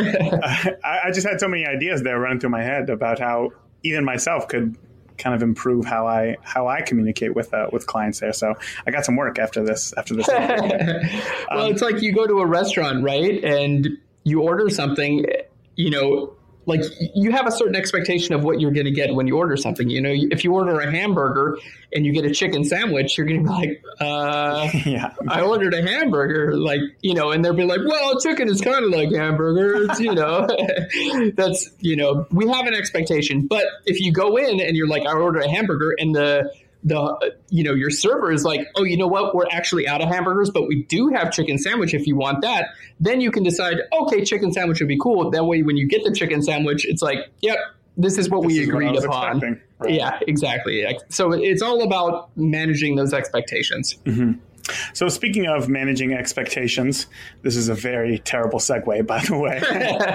I, I just had so many ideas there running through my head about how even myself could kind of improve how I how I communicate with uh, with clients there. So I got some work after this. After this, well, um, it's like you go to a restaurant, right, and you order something. You know, like you have a certain expectation of what you're going to get when you order something. You know, if you order a hamburger and you get a chicken sandwich, you're going to be like, uh, yeah. I ordered a hamburger, like, you know, and they'll be like, well, chicken is kind of like hamburgers, you know, that's, you know, we have an expectation. But if you go in and you're like, I ordered a hamburger and the, the, you know, your server is like, oh, you know what, we're actually out of hamburgers, but we do have chicken sandwich if you want that. Then you can decide, okay, chicken sandwich would be cool. That way, when you get the chicken sandwich, it's like, yep, this is what this we is agreed what upon. Right. Yeah, exactly. So it's all about managing those expectations. Mm-hmm. So speaking of managing expectations, this is a very terrible segue, by the way.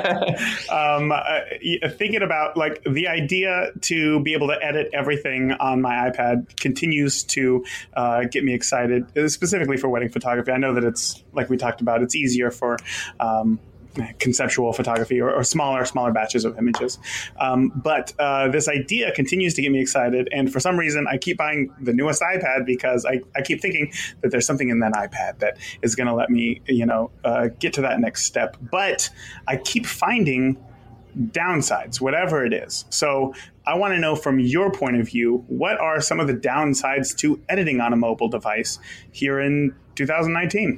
um, uh, thinking about like the idea to be able to edit everything on my iPad continues to uh, get me excited, specifically for wedding photography. I know that it's, like we talked about, it's easier for um, conceptual photography or, or smaller, smaller batches of images. Um, but uh, this idea continues to get me excited. And for some reason, I keep buying the newest iPad because I, I keep thinking that there's something in that iPad that is going to let me, you know, uh, get to that next step. But I keep finding downsides, whatever it is. So I want to know from your point of view, what are some of the downsides to editing on a mobile device here in two thousand nineteen?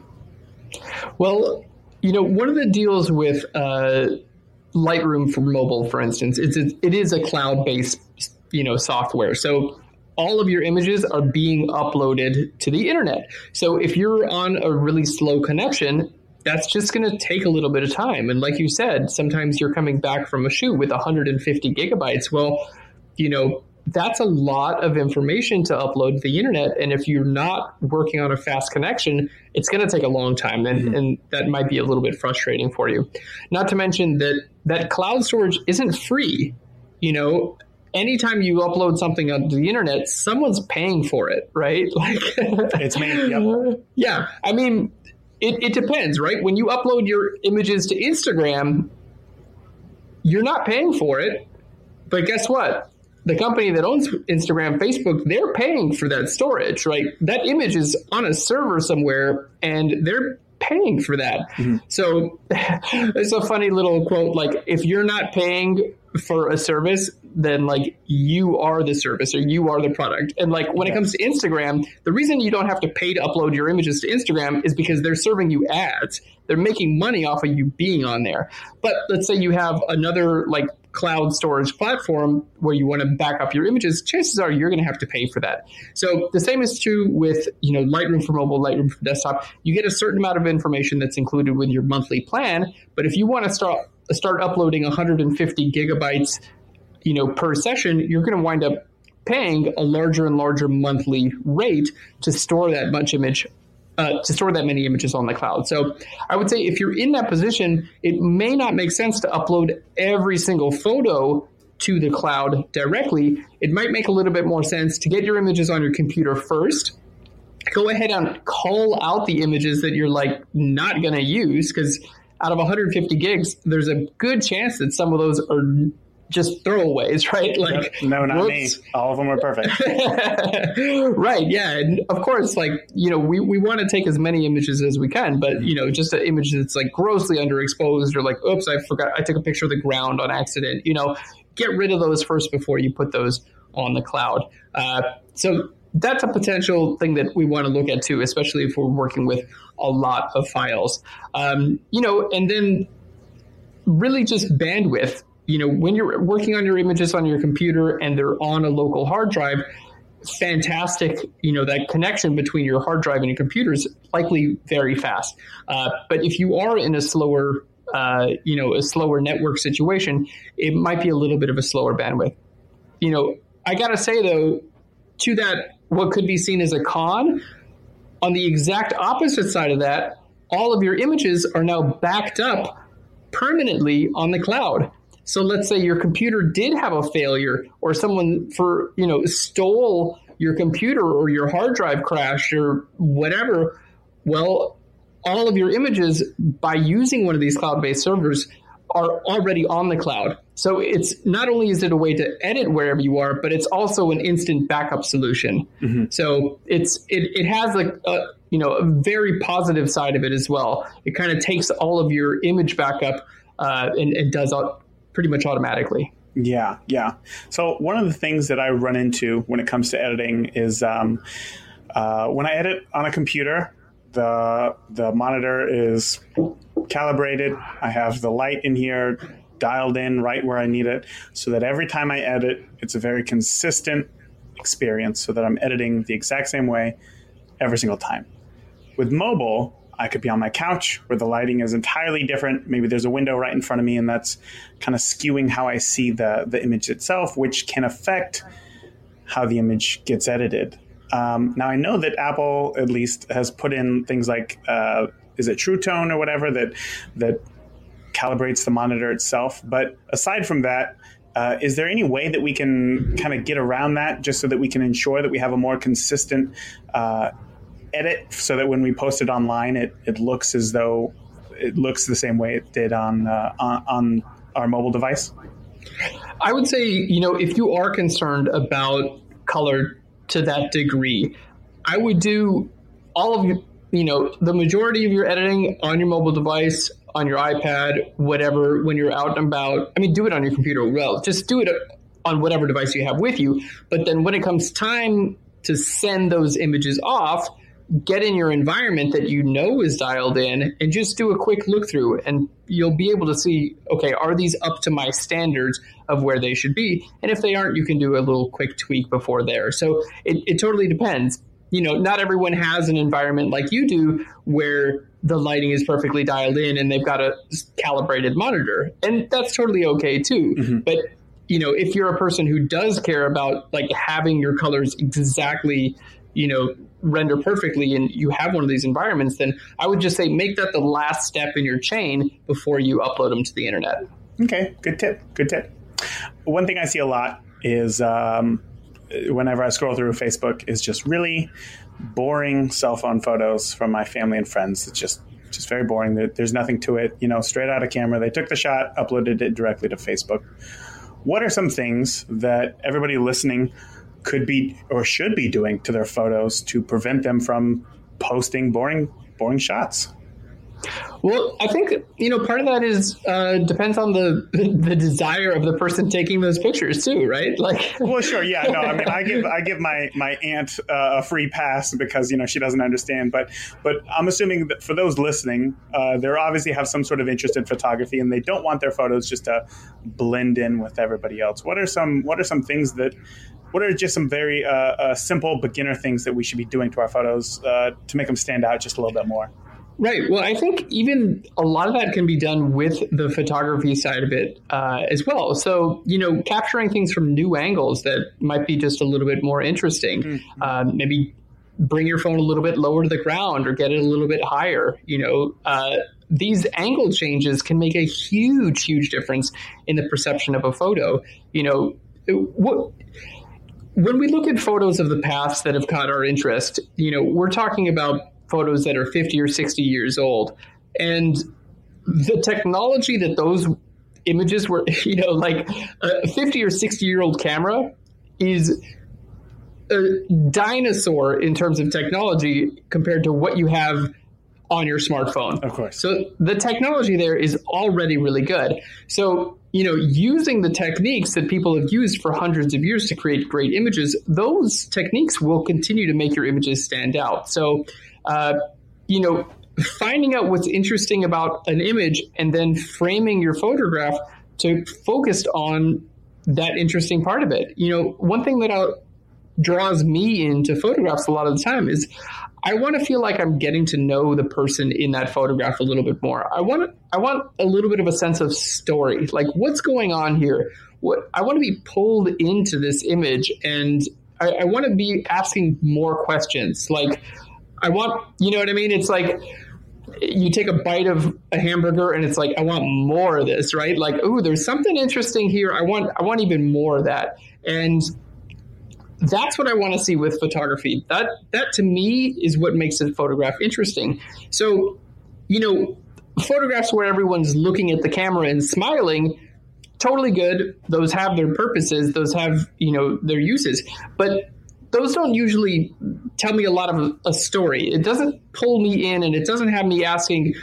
Well, you know, one of the deals with uh, Lightroom for mobile, for instance, it's a, it is a cloud-based, you know, software. So all of your images are being uploaded to the internet. So if you're on a really slow connection, that's just going to take a little bit of time. And like you said, sometimes you're coming back from a shoot with one hundred fifty gigabytes. Well, you know, that's a lot of information to upload to the internet. And if you're not working on a fast connection, it's going to take a long time. And, mm-hmm. and that might be a little bit frustrating for you. Not to mention that that cloud storage isn't free. You know, anytime you upload something onto the internet, someone's paying for it, right? Like it's me. Yep. Yeah. I mean, it, it depends, right? When you upload your images to Instagram, you're not paying for it. But guess what? The company that owns Instagram, Facebook, they're paying for that storage, right? That image is on a server somewhere and they're paying for that. Mm-hmm. So it's a funny little quote, like if you're not paying for a service, then like you are the service or you are the product. And like when yes. it comes to Instagram, the reason you don't have to pay to upload your images to Instagram is because they're serving you ads. They're making money off of you being on there. But let's say you have another like cloud storage platform where you want to back up your images, chances are you're going to have to pay for that. So the same is true with, you know, Lightroom for mobile, Lightroom for desktop. You get a certain amount of information that's included with your monthly plan. But if you want to start start uploading one hundred fifty gigabytes, you know, per session, you're going to wind up paying a larger and larger monthly rate to store that much image Uh, to store that many images on the cloud. So I would say if you're in that position, it may not make sense to upload every single photo to the cloud directly. It might make a little bit more sense to get your images on your computer first. Go ahead and call out the images that you're like not going to use, because out of one hundred fifty gigs, there's a good chance that some of those are just throwaways, right? Like, no, not whoops. me. All of them are perfect. Right. Yeah. And of course, like, you know, we, we want to take as many images as we can, but, you know, just an image that's like grossly underexposed or like, oops, I forgot, I took a picture of the ground on accident, you know, get rid of those first before you put those on the cloud. Uh, so that's a potential thing that we want to look at too, especially if we're working with a lot of files. Um, you know, and then really just bandwidth. You know, when you're working on your images on your computer and they're on a local hard drive, fantastic. You know, that connection between your hard drive and your computer is likely very fast. Uh, but if you are in a slower, uh, you know, a slower network situation, it might be a little bit of a slower bandwidth. You know, I got to say, though, to that, what could be seen as a con, on the exact opposite side of that, all of your images are now backed up permanently on the cloud. So let's say your computer did have a failure or someone for, you know, stole your computer or your hard drive crashed or whatever. Well, all of your images by using one of these cloud-based servers are already on the cloud. So it's not only is it a way to edit wherever you are, but it's also an instant backup solution. Mm-hmm. So it's it, it has like a, you know, a very positive side of it as well. It kind of takes all of your image backup uh, and, and does all, pretty much automatically. Yeah, yeah. So one of the things that I run into when it comes to editing is um, uh, when I edit on a computer, the the monitor is calibrated. I have the light in here dialed in right where I need it so that every time I edit, it's a very consistent experience so that I'm editing the exact same way every single time. With mobile, I could be on my couch where the lighting is entirely different. Maybe there's a window right in front of me and that's kind of skewing how I see the, the image itself, which can affect how the image gets edited. Um, now, I know that Apple at least has put in things like, uh, is it True Tone or whatever, that that calibrates the monitor itself. But aside from that, uh, is there any way that we can kind of get around that just so that we can ensure that we have a more consistent uh edit so that when we post it online, it, it looks as though it looks the same way it did on, uh, on on our mobile device? I would say, you know, if you are concerned about color to that degree, I would do all of your, you know, the majority of your editing on your mobile device, on your iPad, whatever, when you're out and about. I mean, do it on your computer. Well, just do it on whatever device you have with you. But then when it comes time to send those images off, get in your environment that you know is dialed in and just do a quick look through and you'll be able to see, okay, are these up to my standards of where they should be? And if they aren't, you can do a little quick tweak before there. So it, it totally depends. You know, not everyone has an environment like you do where the lighting is perfectly dialed in and they've got a calibrated monitor. And that's totally okay too. Mm-hmm. But you know, if you're a person who does care about like having your colors exactly, you know, render perfectly and you have one of these environments, then I would just say make that the last step in your chain before you upload them to the internet. Okay, good tip, good tip. One thing I see a lot is um, whenever I scroll through Facebook is just really boring cell phone photos from my family and friends. It's just just very boring. There's nothing to it, you know, straight out of camera. They took the shot, uploaded it directly to Facebook. What are some things that everybody listening could be or should be doing to their photos to prevent them from posting boring, boring shots? Well, I think, you know, part of that is uh, depends on the the desire of the person taking those pictures too, right? Like, well, sure, yeah, no, I mean, I give I give my my aunt uh, a free pass because you know she doesn't understand, but but I'm assuming that for those listening, uh, they obviously have some sort of interest in photography and they don't want their photos just to blend in with everybody else. What are some What are some things that What are just some very uh, uh, simple beginner things that we should be doing to our photos uh, to make them stand out just a little bit more? Right. Well, I think even a lot of that can be done with the photography side of it uh, as well. So, you know, capturing things from new angles that might be just a little bit more interesting. Mm-hmm. Uh, maybe bring your phone a little bit lower to the ground or get it a little bit higher. You know, uh, these angle changes can make a huge, huge difference in the perception of a photo. You know, what... When we look at photos of the past that have caught our interest, you know, we're talking about photos that are fifty or sixty years old. And the technology that those images were, you know, like a fifty or sixty year old camera is a dinosaur in terms of technology compared to what you have on your smartphone. Of course. So the technology there is already really good. So, you know, using the techniques that people have used for hundreds of years to create great images, those techniques will continue to make your images stand out. So, uh, you know, finding out what's interesting about an image and then framing your photograph to focus on that interesting part of it. You know, one thing that I'll, draws me into photographs a lot of the time is I want to feel like I'm getting to know the person in that photograph a little bit more. I want I want a little bit of a sense of story, like what's going on here. What I want to be pulled into this image, and I, I want to be asking more questions. Like I want, you know what I mean? It's like you take a bite of a hamburger and it's like, I want more of this, right? Like, oh, there's something interesting here. I want I want even more of that. And that's what I want to see with photography. That that to me is what makes a photograph interesting. So, you know, photographs where everyone's looking at the camera and smiling, totally good. Those have their purposes. Those have, you know, their uses. But those don't usually tell me a lot of a story. It doesn't pull me in, and it doesn't have me asking,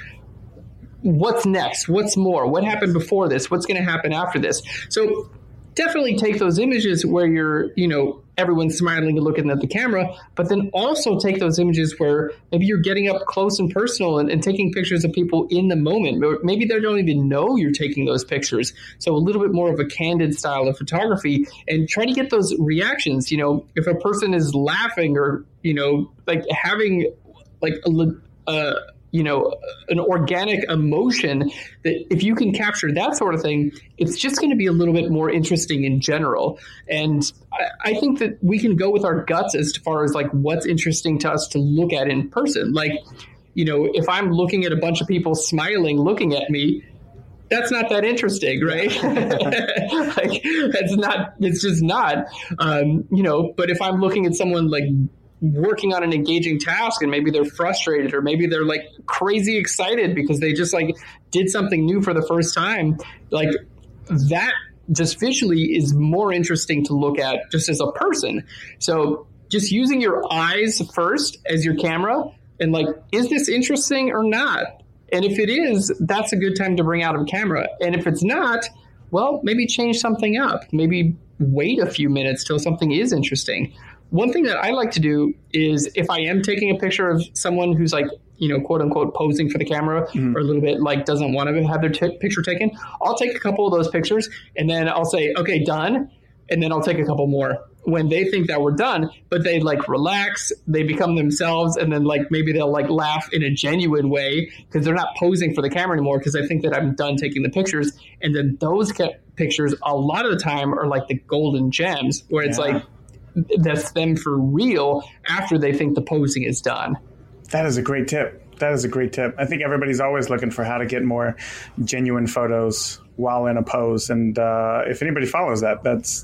what's next? What's more? What happened before this? What's going to happen after this? So definitely take those images where you're, you know, everyone's smiling and looking at the camera, but then also take those images where maybe you're getting up close and personal and, and taking pictures of people in the moment. Maybe they don't even know you're taking those pictures. So a little bit more of a candid style of photography, and try to get those reactions. You know, if a person is laughing or, you know, like having like a, uh, you know, an organic emotion, that if you can capture that sort of thing, it's just going to be a little bit more interesting in general. And I, I think that we can go with our guts as far as like what's interesting to us to look at in person. Like, you know, if I'm looking at a bunch of people smiling, looking at me, that's not that interesting, right? Like, that's not, it's just not, um, you know, but if I'm looking at someone like working on an engaging task and maybe they're frustrated or maybe they're like crazy excited because they just like did something new for the first time, like that just visually is more interesting to look at just as a person. So just using your eyes first as your camera and like, is this interesting or not? And if it is, that's a good time to bring out a camera. And if it's not, well, maybe change something up. Maybe wait a few minutes till something is interesting. One thing that I like to do is if I am taking a picture of someone who's like, you know, quote unquote, posing for the camera mm-hmm. or a little bit like doesn't want to have their t- picture taken, I'll take a couple of those pictures and then I'll say, okay, done. And then I'll take a couple more when they think that we're done, but they like relax, they become themselves. And then like, maybe they'll like laugh in a genuine way because they're not posing for the camera anymore because I think that I'm done taking the pictures. And then those ca- pictures a lot of the time are like the golden gems where it's yeah. like, that's them for real after they think the posing is done. That is a great tip. That is a great tip. I think everybody's always looking for how to get more genuine photos while in a pose. And uh, if anybody follows that, that's,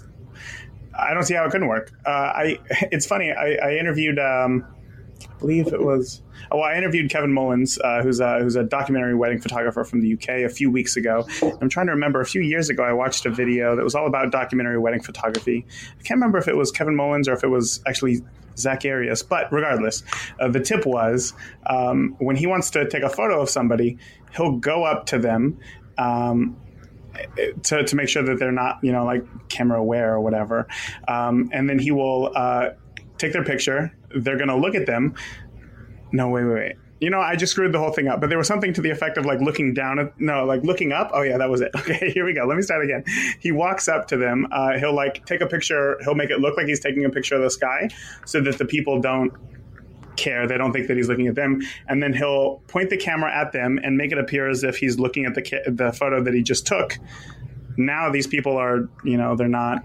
I don't see how it couldn't work. Uh, I, it's funny. I, I interviewed, um, I believe it was, oh, I interviewed Kevin Mullins, uh, who's a, who's a documentary wedding photographer from the U K a few weeks ago. I'm trying to remember, a few years ago, I watched a video that was all about documentary wedding photography. I can't remember if it was Kevin Mullins or if it was actually Zach Arias, but regardless, uh, the tip was um, when he wants to take a photo of somebody, he'll go up to them um, to, to make sure that they're not, you know, like camera aware or whatever. Um, and then he will uh, take their picture. They're going to look at them. No, wait, wait, wait. You know, I just screwed the whole thing up, but there was something to the effect of like looking down at, no, like looking up. Oh yeah, that was it. Okay, here we go. Let me start again. He walks up to them. Uh, he'll like take a picture. He'll make it look like he's taking a picture of the sky so that the people don't care. They don't think that he's looking at them. And then he'll point the camera at them and make it appear as if he's looking at the ca- the photo that he just took. Now these people are, you know, they're not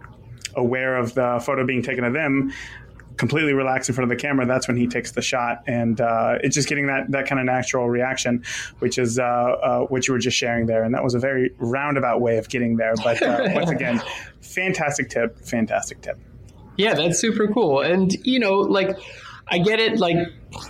aware of the photo being taken of them, completely relaxed in front of the camera. That's when he takes the shot. And uh, it's just getting that, that kind of natural reaction, which is uh, uh, what you were just sharing there. And that was a very roundabout way of getting there. But uh, once again, fantastic tip, fantastic tip. Yeah, that's super cool. And, you know, like, I get it. Like,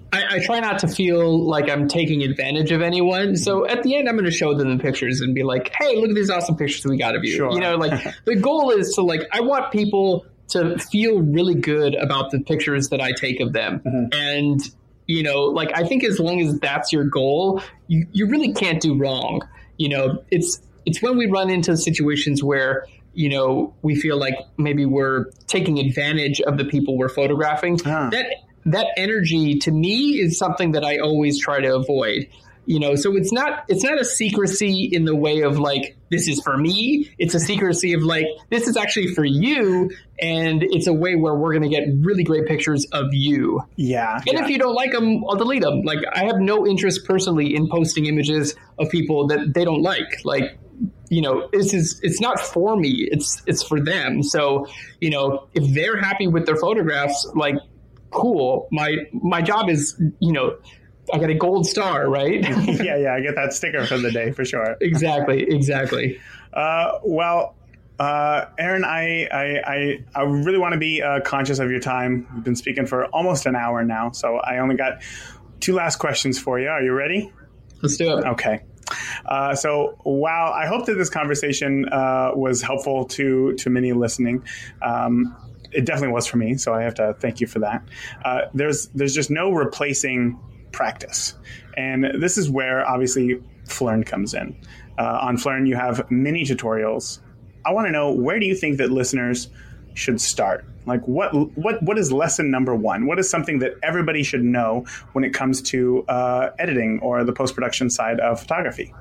I, I try not to feel like I'm taking advantage of anyone. So at the end, I'm going to show them the pictures and be like, hey, look at these awesome pictures we got of you. Sure. You know, like the goal is to like, I want people to feel really good about the pictures that I take of them. Mm-hmm. And, you know, like, I think as long as that's your goal, you, you really can't do wrong. You know, it's, it's when we run into situations where, you know, we feel like maybe we're taking advantage of the people we're photographing. Ah. That that energy to me is something that I always try to avoid. You know, so it's not it's not a secrecy in the way of like, this is for me. It's a secrecy of like, this is actually for you. And it's a way where we're going to get really great pictures of you. Yeah. And yeah. if you don't like them, I'll delete them. Like, I have no interest personally in posting images of people that they don't like. Like, you know, this is, it's not for me. It's, it's for them. So, you know, if they're happy with their photographs, like, cool. My, my job is, you know, I got a gold star, right? yeah. Yeah. I get that sticker for the day for sure. Exactly. Exactly. Uh, well, uh, Aaron, I, I, I, I really want to be uh, conscious of your time. We've been speaking for almost an hour now. So I only got two last questions for you. Are you ready? Let's do it. Okay. Uh, so while I hope that this conversation uh, was helpful to to many listening, um, it definitely was for me. So I have to thank you for that. Uh, there's there's just no replacing practice, and this is where obviously Phlearn comes in. Uh, on Phlearn, you have mini tutorials. I want to know, where do you think that listeners should start? Like, what what what is lesson number one? What is something that everybody should know when it comes to uh, editing or the post-production side of photography?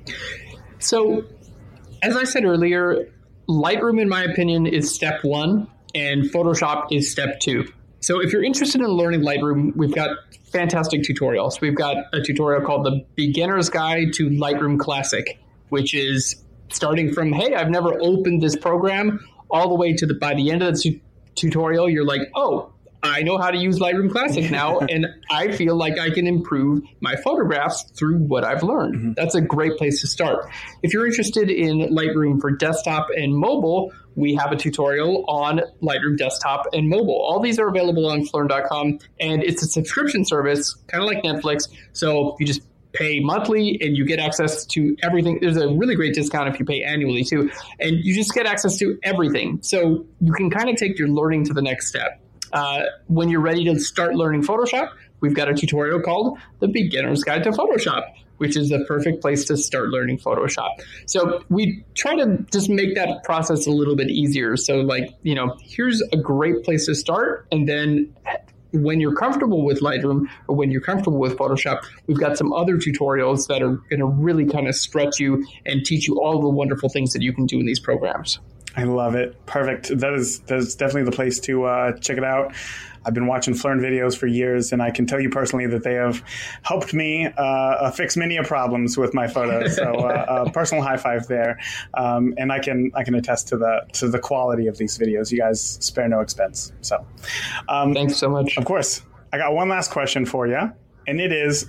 So, as I said earlier, Lightroom, in my opinion, is step one, and Photoshop is step two. So if you're interested in learning Lightroom, we've got fantastic tutorials. We've got a tutorial called The Beginner's Guide to Lightroom Classic, which is starting from, hey, I've never opened this program, all the way to the, by the end of the tu- tutorial, you're like, oh, I know how to use Lightroom Classic now, and I feel like I can improve my photographs through what I've learned. Mm-hmm. That's a great place to start. If you're interested in Lightroom for desktop and mobile, we have a tutorial on Lightroom desktop and mobile. All these are available on Phlearn dot com, and it's a subscription service, kind of like Netflix. So you just pay monthly and you get access to everything. There's a really great discount if you pay annually too, and you just get access to everything. So you can kind of take your learning to the next step. Uh, when you're ready to start learning Photoshop, we've got a tutorial called The Beginner's Guide to Photoshop, which is the perfect place to start learning Photoshop. So we try to just make that process a little bit easier. So like, you know, here's a great place to start. And then when you're comfortable with Lightroom or when you're comfortable with Photoshop, we've got some other tutorials that are going to really kind of stretch you and teach you all the wonderful things that you can do in these programs. I love it. Perfect. That is that is definitely the place to uh, check it out. I've been watching Phlearn videos for years, and I can tell you personally that they have helped me uh, fix many a problems with my photos. So, uh, a personal high five there. Um, and I can I can attest to the to the quality of these videos. You guys spare no expense. So, um, thanks so much. Of course, I got one last question for you, and it is.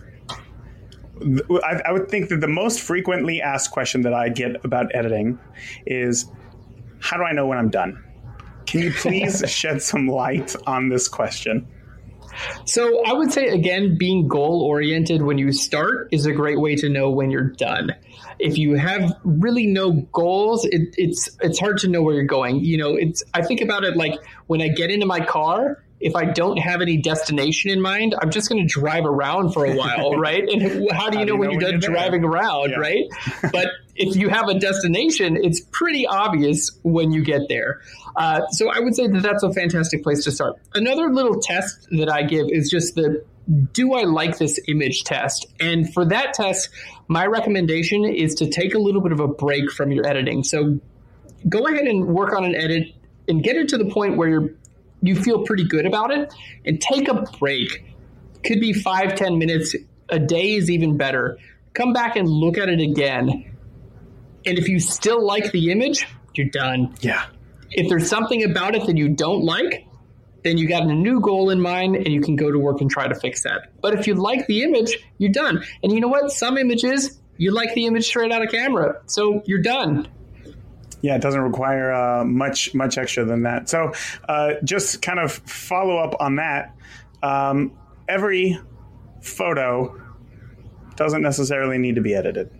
I, I would think that the most frequently asked question that I get about editing is, how do I know when I'm done? Can you please shed some light on this question? So I would say, again, being goal-oriented when you start is a great way to know when you're done. If you have really no goals, it, it's it's hard to know where you're going. You know, it's I think about it like when I get into my car, if I don't have any destination in mind, I'm just going to drive around for a while, right? And how do you how know do you when know you're when done you're driving around, yeah. right? But if you have a destination, it's pretty obvious when you get there. Uh, so I would say that that's a fantastic place to start. Another little test that I give is just the, do I like this image test? And for that test, my recommendation is to take a little bit of a break from your editing. So go ahead and work on an edit and get it to the point where you're you feel pretty good about it, and take a break. Could be five, ten minutes. A day is even better. Come back and look at it again. And if you still like the image, you're done. Yeah. If there's something about it that you don't like, then you got a new goal in mind and you can go to work and try to fix that. But if you like the image, you're done. And you know what? Some images, you like the image straight out of camera. So you're done. Yeah, it doesn't require uh, much much extra than that. So uh, just kind of follow up on that. Um, every photo doesn't necessarily need to be edited?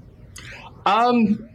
Um,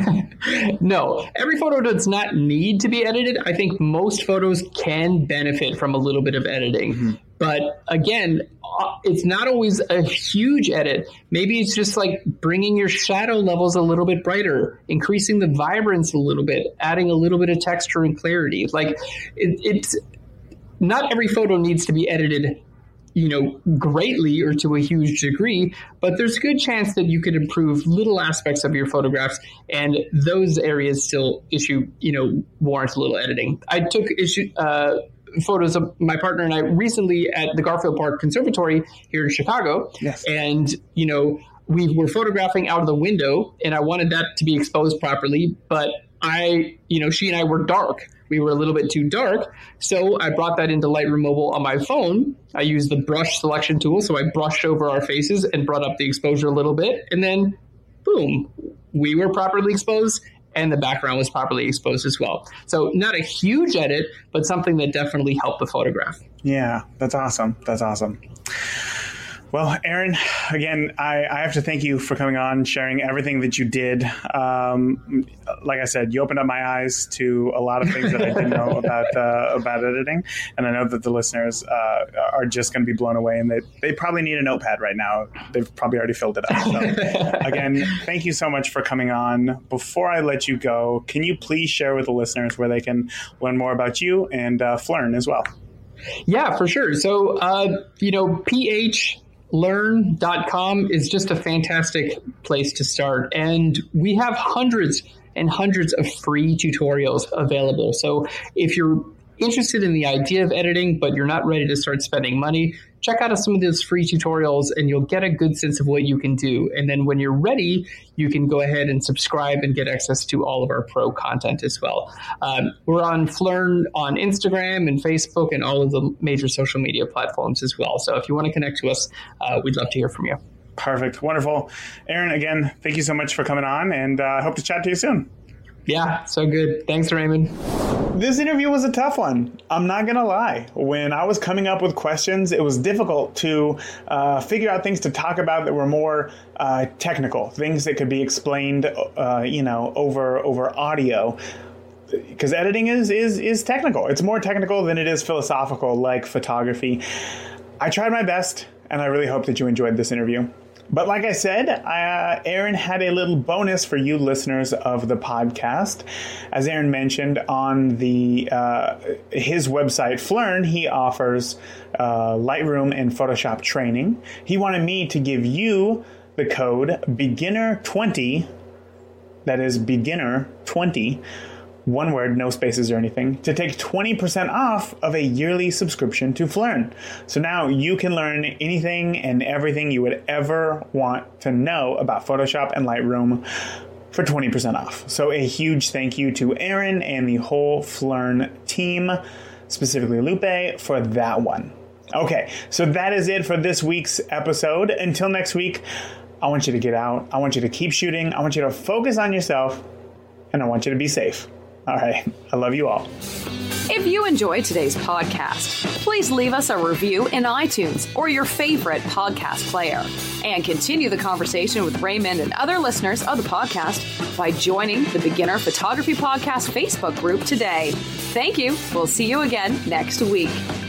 no, every photo does not need to be edited. I think most photos can benefit from a little bit of editing. Mm-hmm. But again, it's not always a huge edit. Maybe it's just like bringing your shadow levels a little bit brighter, increasing the vibrance a little bit, adding a little bit of texture and clarity. Like it, it's not every photo needs to be edited, you know, greatly or to a huge degree, but there's a good chance that you could improve little aspects of your photographs, and those areas still issue, you know, warrant a little editing. I took issue uh, photos of my partner and I recently at the Garfield Park Conservatory here in Chicago, yes. and you know, we were photographing out of the window, and I wanted that to be exposed properly, but I, you know, she and I were dark. We were a little bit too dark, so I brought that into Lightroom Mobile on my phone. I used the brush selection tool, so I brushed over our faces and brought up the exposure a little bit, and then, boom, we were properly exposed, and the background was properly exposed as well. So not a huge edit, but something that definitely helped the photograph. Yeah, that's awesome. That's awesome. Well, Aaron, again, I, I have to thank you for coming on, sharing everything that you did. Um, like I said, you opened up my eyes to a lot of things that I didn't know about uh, about editing, and I know that the listeners uh, are just going to be blown away, and they, they probably need a notepad right now. They've probably already filled it up. So, again, thank you so much for coming on. Before I let you go, can you please share with the listeners where they can learn more about you and uh, Phlearn as well? Yeah, for sure. So, uh, you know, P H learn dot com is just a fantastic place to start. And we have hundreds and hundreds of free tutorials available. So if you're interested in the idea of editing, but you're not ready to start spending money, check out some of those free tutorials and you'll get a good sense of what you can do. And then when you're ready, you can go ahead and subscribe and get access to all of our pro content as well. Um, we're on Phlearn on Instagram and Facebook and all of the major social media platforms as well. So if you want to connect to us, uh, we'd love to hear from you. Perfect. Wonderful. Aaron, again, thank you so much for coming on, and I uh, hope to chat to you soon. Yeah, so good. Thanks, Raymond. This interview was a tough one. I'm not going to lie. When I was coming up with questions, it was difficult to uh, figure out things to talk about that were more uh, technical, things that could be explained, uh, you know, over over audio. Because editing is, is is technical. It's more technical than it is philosophical, like photography. I tried my best, and I really hope that you enjoyed this interview. But like I said, uh, Aaron had a little bonus for you listeners of the podcast. As Aaron mentioned, on the uh, his website, Phlearn, he offers uh, Lightroom and Photoshop training. He wanted me to give you the code beginner twenty, that is beginner twenty, one word, no spaces or anything, to take twenty percent off of a yearly subscription to Phlearn. So now you can learn anything and everything you would ever want to know about Photoshop and Lightroom for twenty percent off. So a huge thank you to Aaron and the whole Phlearn team, specifically Lupe, for that one. Okay, so that is it for this week's episode. Until next week, I want you to get out. I want you to keep shooting. I want you to focus on yourself, and I want you to be safe. All right. I love you all. If you enjoyed today's podcast, please leave us a review in iTunes or your favorite podcast player. And continue the conversation with Raymond and other listeners of the podcast by joining the Beginner Photography Podcast Facebook group today. Thank you. We'll see you again next week.